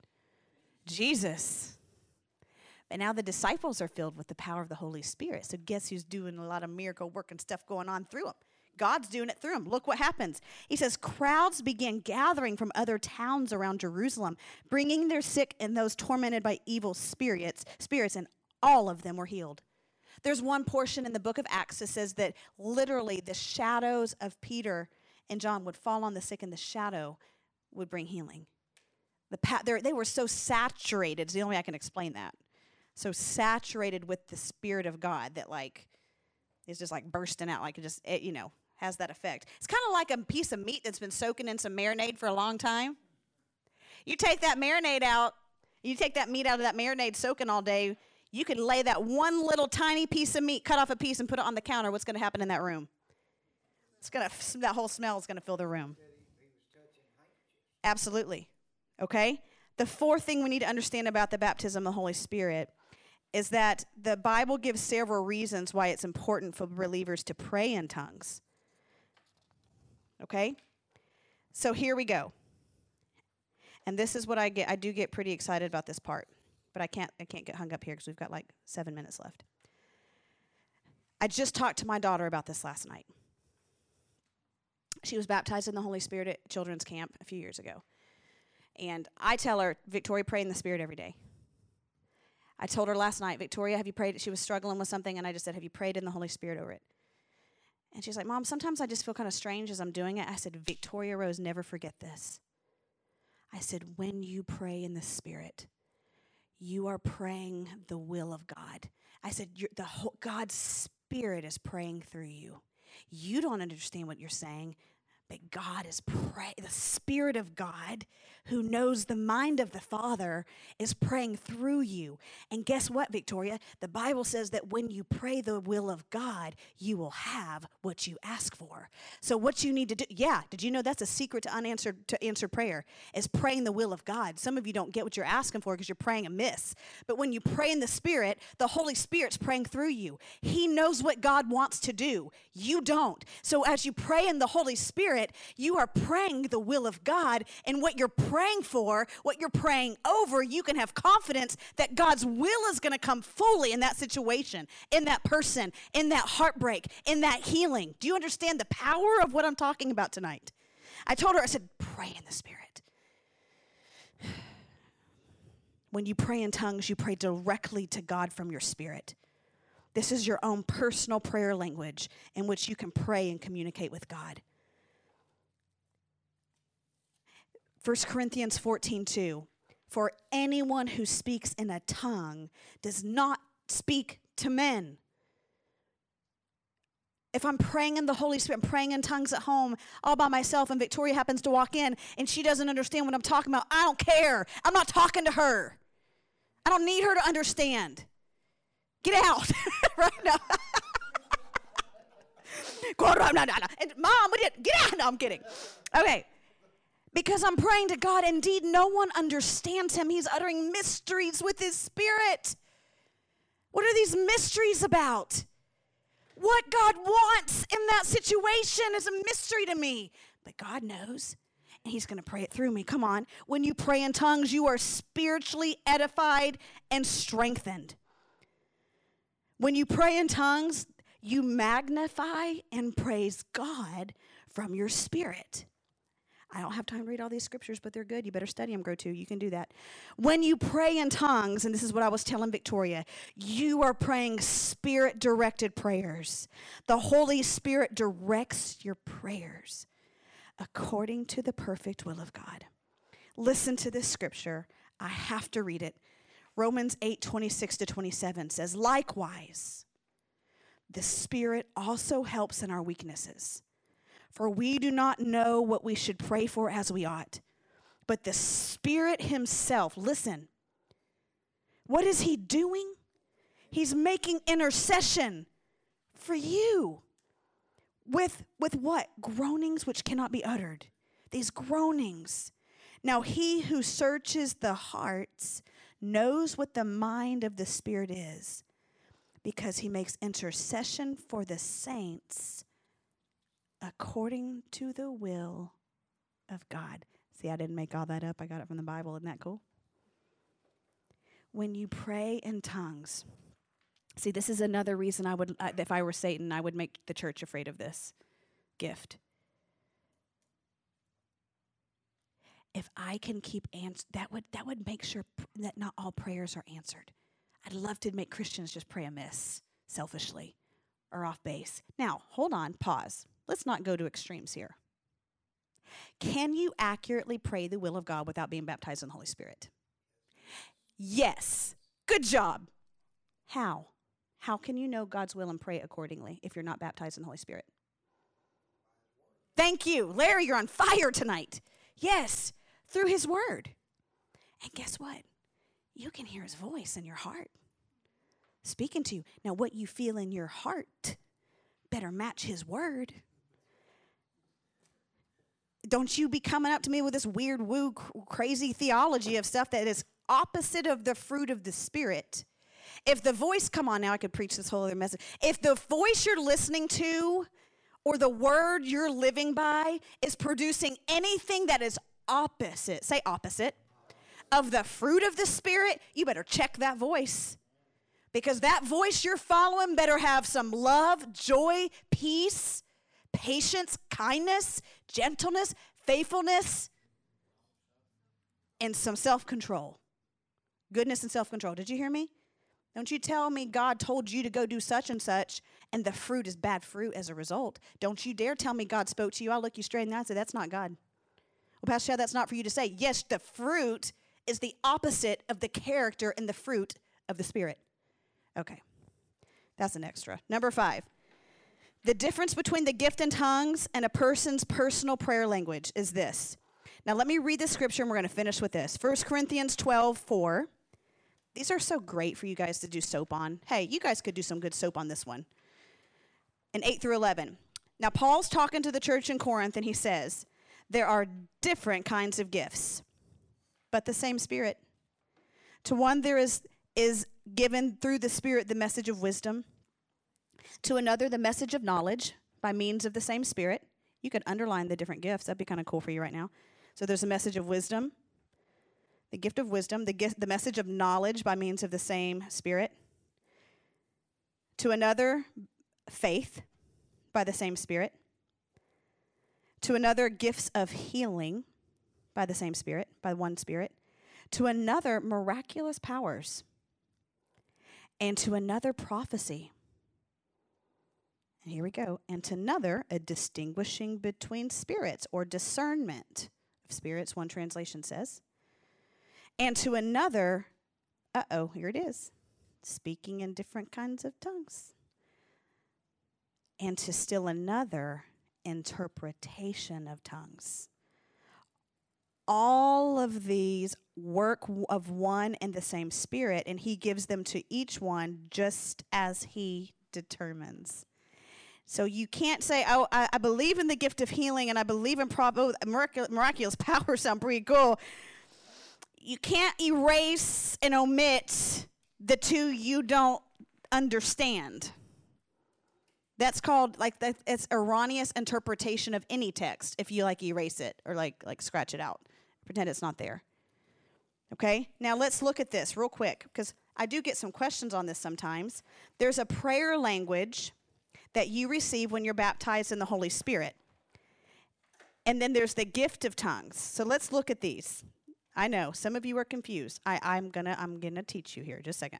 Jesus. And now the disciples are filled with the power of the Holy Spirit. So guess who's doing a lot of miracle work and stuff going on through them? God's doing it through them. Look what happens. He says, crowds began gathering from other towns around Jerusalem, bringing their sick and those tormented by evil spirits, spirits, and all of them were healed. There's one portion in the book of Acts that says that literally the shadows of Peter and John would fall on the sick, and the shadow would bring healing. The pa- they were so saturated. It's the only way I can explain that. So saturated with the Spirit of God that, like, is just, like, bursting out. Like, it just, it, you know, has that effect. It's kind of like a piece of meat that's been soaking in some marinade for a long time. You take that marinade out, you take that meat out of that marinade soaking all day, you can lay that one little tiny piece of meat, cut off a piece, and put it on the counter. What's going to happen in that room? It's going to, that whole smell is going to fill the room. Absolutely. Okay? The fourth thing we need to understand about the baptism of the Holy Spirit is that the Bible gives several reasons why it's important for believers to pray in tongues. Okay? So here we go. And this is what I get. I do get pretty excited about this part, but I can't I can't get hung up here because we've got like seven minutes left. I just talked to my daughter about this last night. She was baptized in the Holy Spirit at children's camp a few years ago. And I tell her, Victoria, pray in the Spirit every day. I told her last night, Victoria, have you prayed? She was struggling with something, and I just said, have you prayed in the Holy Spirit over it? And she's like, Mom, sometimes I just feel kind of strange as I'm doing it. I said, Victoria Rose, never forget this. I said, when you pray in the Spirit, you are praying the will of God. I said, you're, the whole, God's Spirit is praying through you. You don't understand what you're saying, but God is praying. The Spirit of God, who knows the mind of the Father, is praying through you. And guess what, Victoria? The Bible says that when you pray the will of God, you will have what you ask for. So what you need to do, yeah, did you know that's a secret to unanswered to answer prayer, is praying the will of God. Some of you don't get what you're asking for because you're praying amiss. But when you pray in the Spirit, the Holy Spirit's praying through you. He knows what God wants to do. You don't. So as you pray in the Holy Spirit, you are praying the will of God, and what you're praying for, what you're praying over, you can have confidence that God's will is going to come fully in that situation, in that person, in that heartbreak, in that healing. Do you understand the power of what I'm talking about tonight? I told her, I said, pray in the Spirit. When you pray in tongues, you pray directly to God from your spirit. This is your own personal prayer language in which you can pray and communicate with God. First Corinthians fourteen two, for anyone who speaks in a tongue does not speak to men. If I'm praying in the Holy Spirit, I'm praying in tongues at home all by myself, and Victoria happens to walk in and she doesn't understand what I'm talking about, I don't care. I'm not talking to her. I don't need her to understand. Get out right now. And Mom, we did get out. No, I'm kidding. Okay. Because I'm praying to God. Indeed, no one understands him. He's uttering mysteries with his Spirit. What are these mysteries about? What God wants in that situation is a mystery to me. But God knows, and he's going to pray it through me. Come on. When you pray in tongues, you are spiritually edified and strengthened. When you pray in tongues, you magnify and praise God from your spirit. I don't have time to read all these scriptures, but they're good. You better study them, Grow Two. You can do that. When you pray in tongues, and this is what I was telling Victoria, you are praying spirit-directed prayers. The Holy Spirit directs your prayers according to the perfect will of God. Listen to this scripture. I have to read it. Romans eight, twenty-six to twenty-seven says, likewise, the Spirit also helps in our weaknesses. For we do not know what we should pray for as we ought. But the Spirit himself, listen, what is he doing? He's making intercession for you. With, with what? Groanings which cannot be uttered. These groanings. Now he who searches the hearts knows what the mind of the Spirit is, because he makes intercession for the saints according to the will of God. See, I didn't make all that up. I got it from the Bible. Isn't that cool? When you pray in tongues, see, this is another reason I would, uh, if I were Satan, I would make the church afraid of this gift. If I can keep ans- that would that would make sure pr- that not all prayers are answered. I'd love to make Christians just pray amiss, selfishly, or off base. Now, hold on, pause. Let's not go to extremes here. Can you accurately pray the will of God without being baptized in the Holy Spirit? Yes. Good job. How? How can you know God's will and pray accordingly if you're not baptized in the Holy Spirit? Thank you. Larry, you're on fire tonight. Yes, through his word. And guess what? You can hear his voice in your heart speaking to you. Now, what you feel in your heart better match his word. Don't you be coming up to me with this weird, woo, cr- crazy theology of stuff that is opposite of the fruit of the Spirit. If the voice, come on now, I could preach this whole other message. If the voice you're listening to or the word you're living by is producing anything that is opposite, say opposite, of the fruit of the Spirit, you better check that voice. Because that voice you're following better have some love, joy, peace, patience, kindness, gentleness, faithfulness, and some self-control. Goodness and self-control. Did you hear me? Don't you tell me God told you to go do such and such, and the fruit is bad fruit as a result. Don't you dare tell me God spoke to you. I'll look you straight in the eye and say, that's not God. Well, Pastor Chad, that's not for you to say. Yes, the fruit is the opposite of the character and the fruit of the Spirit. Okay, that's an extra. Number five, the difference between the gift in tongues and a person's personal prayer language is this. Now, let me read the scripture, and we're going to finish with this. First Corinthians twelve four. These are so great for you guys to do soap on. Hey, you guys could do some good soap on this one. And eight through eleven. Now, Paul's talking to the church in Corinth, and he says, there are different kinds of gifts, but the same Spirit. To one there is, is given through the Spirit the message of wisdom. To another, the message of knowledge by means of the same Spirit. You could underline the different gifts. That'd be kind of cool for you right now. So there's a message of wisdom, the gift of wisdom, the gift, the message of knowledge by means of the same Spirit. To another, faith by the same Spirit. To another, gifts of healing by the same Spirit, by one Spirit. To another, miraculous powers. And to another, prophecy. And here we go. And to another, a distinguishing between spirits, or discernment of spirits, one translation says. And to another, uh-oh, here it is, speaking in different kinds of tongues. And to still another, interpretation of tongues. All of these work of one and the same Spirit, and he gives them to each one just as he determines. So you can't say, oh, I, I believe in the gift of healing, and I believe in prob- oh, miraculous, miraculous power sound pretty cool. You can't erase and omit the two you don't understand. That's called, like, that, it's erroneous interpretation of any text if you, like, erase it or, like, like scratch it out. Pretend it's not there. Okay? Now, let's look at this real quick, because I do get some questions on this sometimes. There's a prayer language that you receive when you're baptized in the Holy Spirit. And then there's the gift of tongues. So let's look at these. I know, some of you are confused. I, I'm gonna I'm gonna teach you here. Just a second.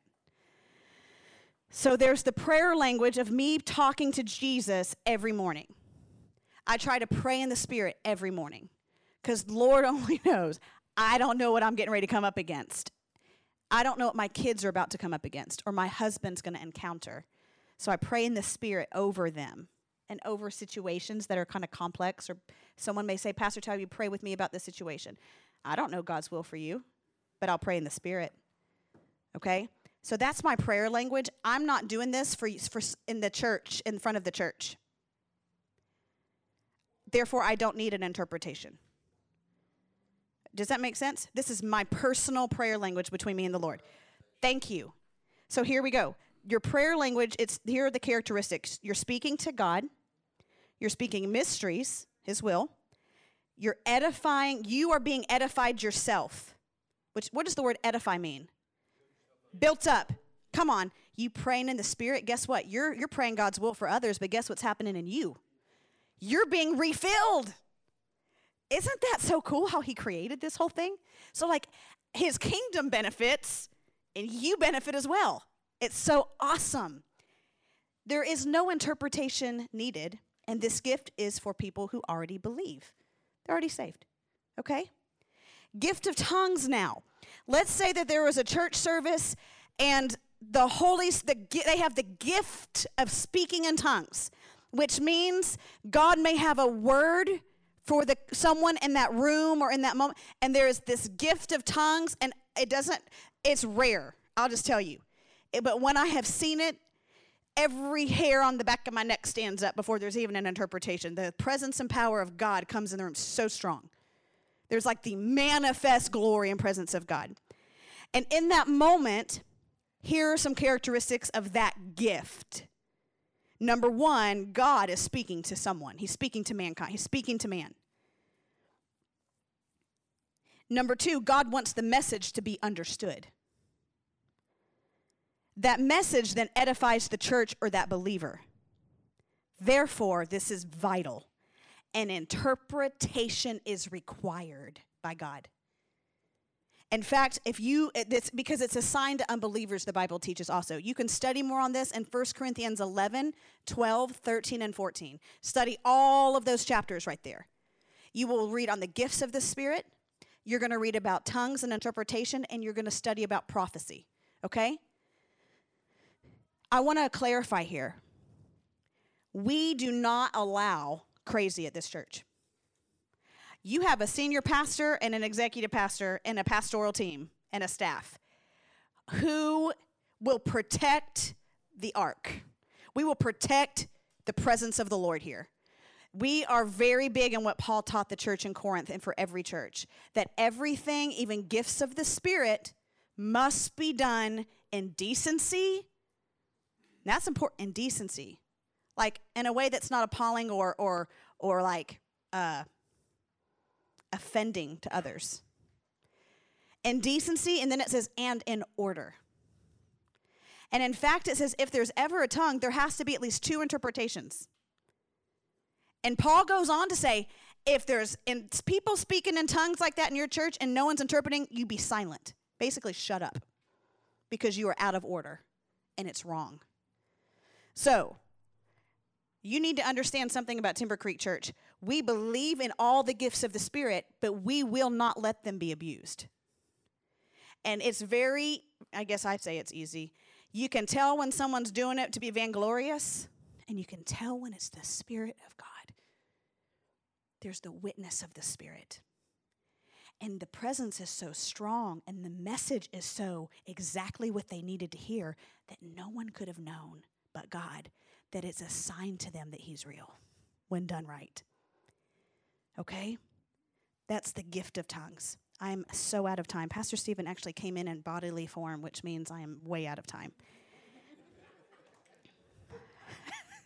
So there's the prayer language of me talking to Jesus every morning. I try to pray in the Spirit every morning because Lord only knows. I don't know what I'm getting ready to come up against. I don't know what my kids are about to come up against or my husband's going to encounter. So I pray in the Spirit over them and over situations that are kind of complex, or someone may say, Pastor Tyler, you pray with me about this situation. I don't know God's will for you, but I'll pray in the Spirit. Okay? So that's my prayer language. I'm not doing this for, for in the church, in front of the church. Therefore, I don't need an interpretation. Does that make sense? This is my personal prayer language between me and the Lord. Thank you. So here we go. Your prayer language, it's here are the characteristics. You're speaking to God. You're speaking mysteries, His will. You're edifying. You are being edified yourself. Which, what does the word edify mean? Built up. Come on. You praying in the Spirit, guess what? You're, you're praying God's will for others, but guess what's happening in you? You're being refilled. Isn't that so cool how He created this whole thing? So, like, His kingdom benefits, and you benefit as well. It's so awesome. There is no interpretation needed, and this gift is for people who already believe. They're already saved, okay? Gift of tongues now. Let's say that there was a church service and the Holy, the, they have the gift of speaking in tongues, which means God may have a word for the someone in that room or in that moment, and there is this gift of tongues, and it doesn't, it's rare, I'll just tell you. It, but when I have seen it, every hair on the back of my neck stands up before there's even an interpretation. The presence and power of God comes in the room so strong. There's like the manifest glory and presence of God. And in that moment, here are some characteristics of that gift. Number one, God is speaking to someone. He's speaking to mankind. He's speaking to man. Number two, God wants the message to be understood. That message then edifies the church or that believer. Therefore, this is vital. An interpretation is required by God. In fact, if you, it's because it's assigned to unbelievers, the Bible teaches also. You can study more on this in First Corinthians eleven, twelve, thirteen, and fourteen. Study all of those chapters right there. You will read on the gifts of the Spirit. You're going to read about tongues and interpretation, and you're going to study about prophecy. Okay? I want to clarify here. We do not allow crazy at this church. You have a senior pastor and an executive pastor and a pastoral team and a staff who will protect the ark. We will protect the presence of the Lord here. We are very big in what Paul taught the church in Corinth and for every church, that everything, even gifts of the Spirit, must be done in decency. That's important, in decency. Like, in a way that's not appalling or, or, or like, uh, offending to others. In decency, and then it says, and in order. And in fact, it says, if there's ever a tongue, there has to be at least two interpretations. And Paul goes on to say, if there's in, people speaking in tongues like that in your church and no one's interpreting, you be silent. Basically, shut up. Because you are out of order, and it's wrong. So, you need to understand something about Timber Creek Church. We believe in all the gifts of the Spirit, but we will not let them be abused. And it's very, I guess I'd say it's easy. You can tell when someone's doing it to be vainglorious, and you can tell when it's the Spirit of God. There's the witness of the Spirit. And the presence is so strong, and the message is so exactly what they needed to hear that no one could have known but God, that it's a sign to them that He's real when done right. Okay? That's the gift of tongues. I'm so out of time. Pastor Stephen actually came in in bodily form, which means I am way out of time.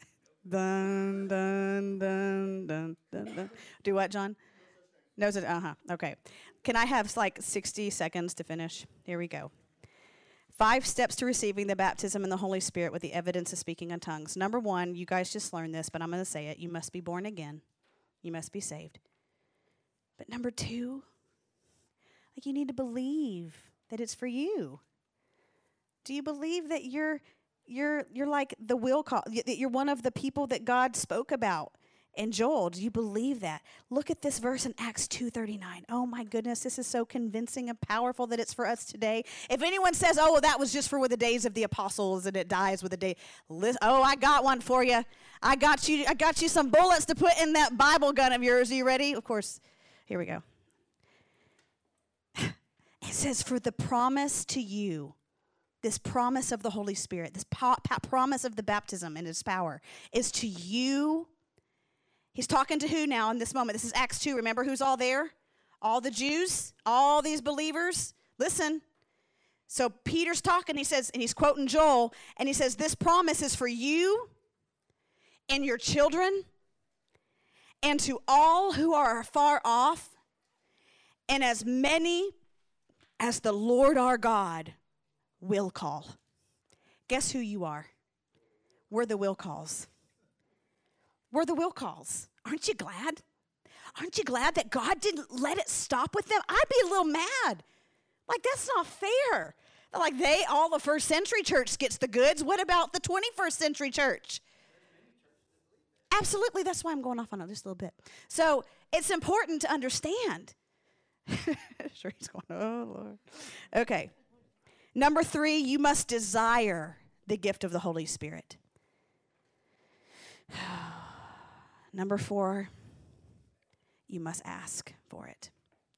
Dun, dun, dun, dun, dun, dun. Do what, John? No such, uh-huh, okay. Can I have like sixty seconds to finish? Here we go. Five steps to receiving the baptism in the Holy Spirit with the evidence of speaking in tongues. Number one, you guys just learned this, but I'm going to say it. You must be born again. You must be saved. But number two, like you need to believe that it's for you. Do you believe that you're you're you're like the will call, that you're one of the people that God spoke about in Joel? Do you believe that? Look at this verse in Acts two thirty-nine. Oh my goodness, this is so convincing and powerful that it's for us today. If anyone says, "Oh, well, that was just for the days of the apostles and it dies with the day," listen, oh, I got one for you. I got you. I got you some bullets to put in that Bible gun of yours. Are you ready? Of course. Here we go. It says, "For the promise to you." This promise of the Holy Spirit, this po- po- promise of the baptism and its power is to you. He's talking to who now in this moment? This is Acts two. Remember who's all there? All the Jews, all these believers. Listen. So Peter's talking, he says, and he's quoting Joel, and he says, this promise is for you and your children and to all who are far off and as many as the Lord our God will call. Guess who you are? We're the will calls. We're the will calls. Aren't you glad? Aren't you glad that God didn't let it stop with them? I'd be a little mad. Like, that's not fair. Like, they, all the first century church gets the goods. What about the twenty-first century church? Absolutely. That's why I'm going off on it just a little bit. So it's important to understand. Sure, he's going, oh, Lord. Okay. Number three, you must desire the gift of the Holy Spirit. Number four, you must ask for it.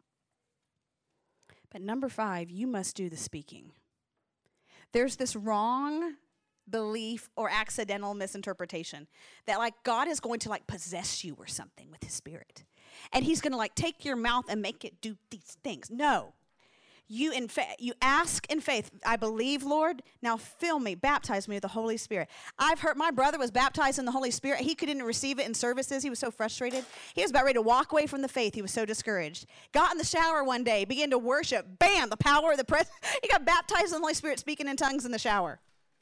But number five, you must do the speaking. There's this wrong belief or accidental misinterpretation that like God is going to like possess you or something with his Spirit. And he's going to like take your mouth and make it do these things. No. You in fa- you ask in faith, I believe, Lord, now fill me, baptize me with the Holy Spirit. I've heard my brother was baptized in the Holy Spirit. He couldn't receive it in services. He was so frustrated. He was about ready to walk away from the faith. He was so discouraged. Got in the shower one day, began to worship. Bam, the power of the presence. He got baptized in the Holy Spirit, speaking in tongues in the shower.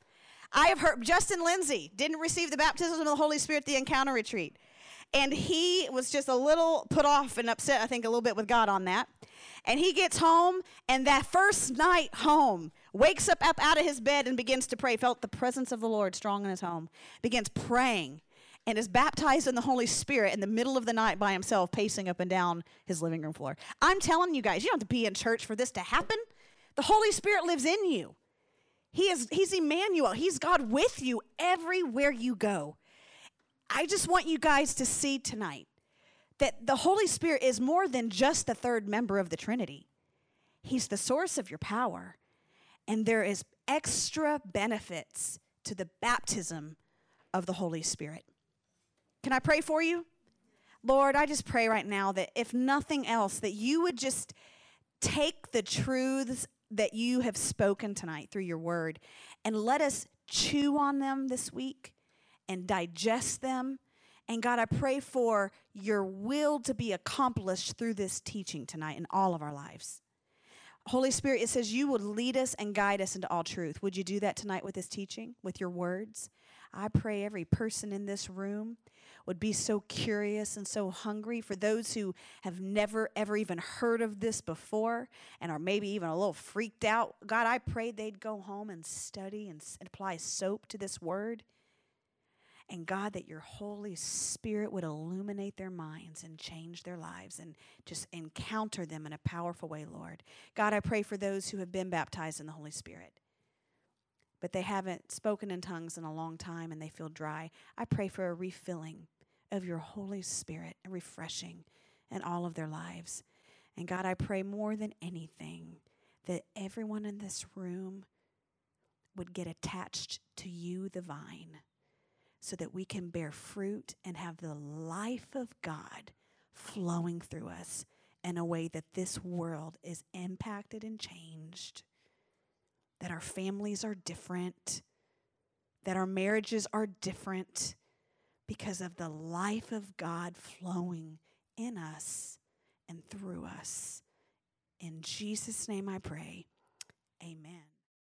I have heard Justin Lindsay didn't receive the baptism of the Holy Spirit at the Encounter Retreat. And he was just a little put off and upset, I think, a little bit with God on that. And he gets home, and that first night home, wakes up, up out of his bed and begins to pray. Felt the presence of the Lord strong in his home. Begins praying and is baptized in the Holy Spirit in the middle of the night by himself, pacing up and down his living room floor. I'm telling you guys, you don't have to be in church for this to happen. The Holy Spirit lives in you. He is, he's Emmanuel. He's God with you everywhere you go. I just want you guys to see tonight that the Holy Spirit is more than just the third member of the Trinity. He's the source of your power. And there is extra benefits to the baptism of the Holy Spirit. Can I pray for you? Lord, I just pray right now that if nothing else, that you would just take the truths that you have spoken tonight through your word and let us chew on them this week and digest them. And God, I pray for your will to be accomplished through this teaching tonight in all of our lives. Holy Spirit, it says you would lead us and guide us into all truth. Would you do that tonight with this teaching, with your words? I pray every person in this room would be so curious and so hungry. For those who have never, ever even heard of this before and are maybe even a little freaked out, God, I pray they'd go home and study and apply soap to this word. And God, that your Holy Spirit would illuminate their minds and change their lives and just encounter them in a powerful way, Lord. God, I pray for those who have been baptized in the Holy Spirit, but they haven't spoken in tongues in a long time and they feel dry. I pray for a refilling of your Holy Spirit and refreshing in all of their lives. And God, I pray more than anything that everyone in this room would get attached to you, the vine, so that we can bear fruit and have the life of God flowing through us in a way that this world is impacted and changed, that our families are different, that our marriages are different, because of the life of God flowing in us and through us. In Jesus' name I pray. Amen.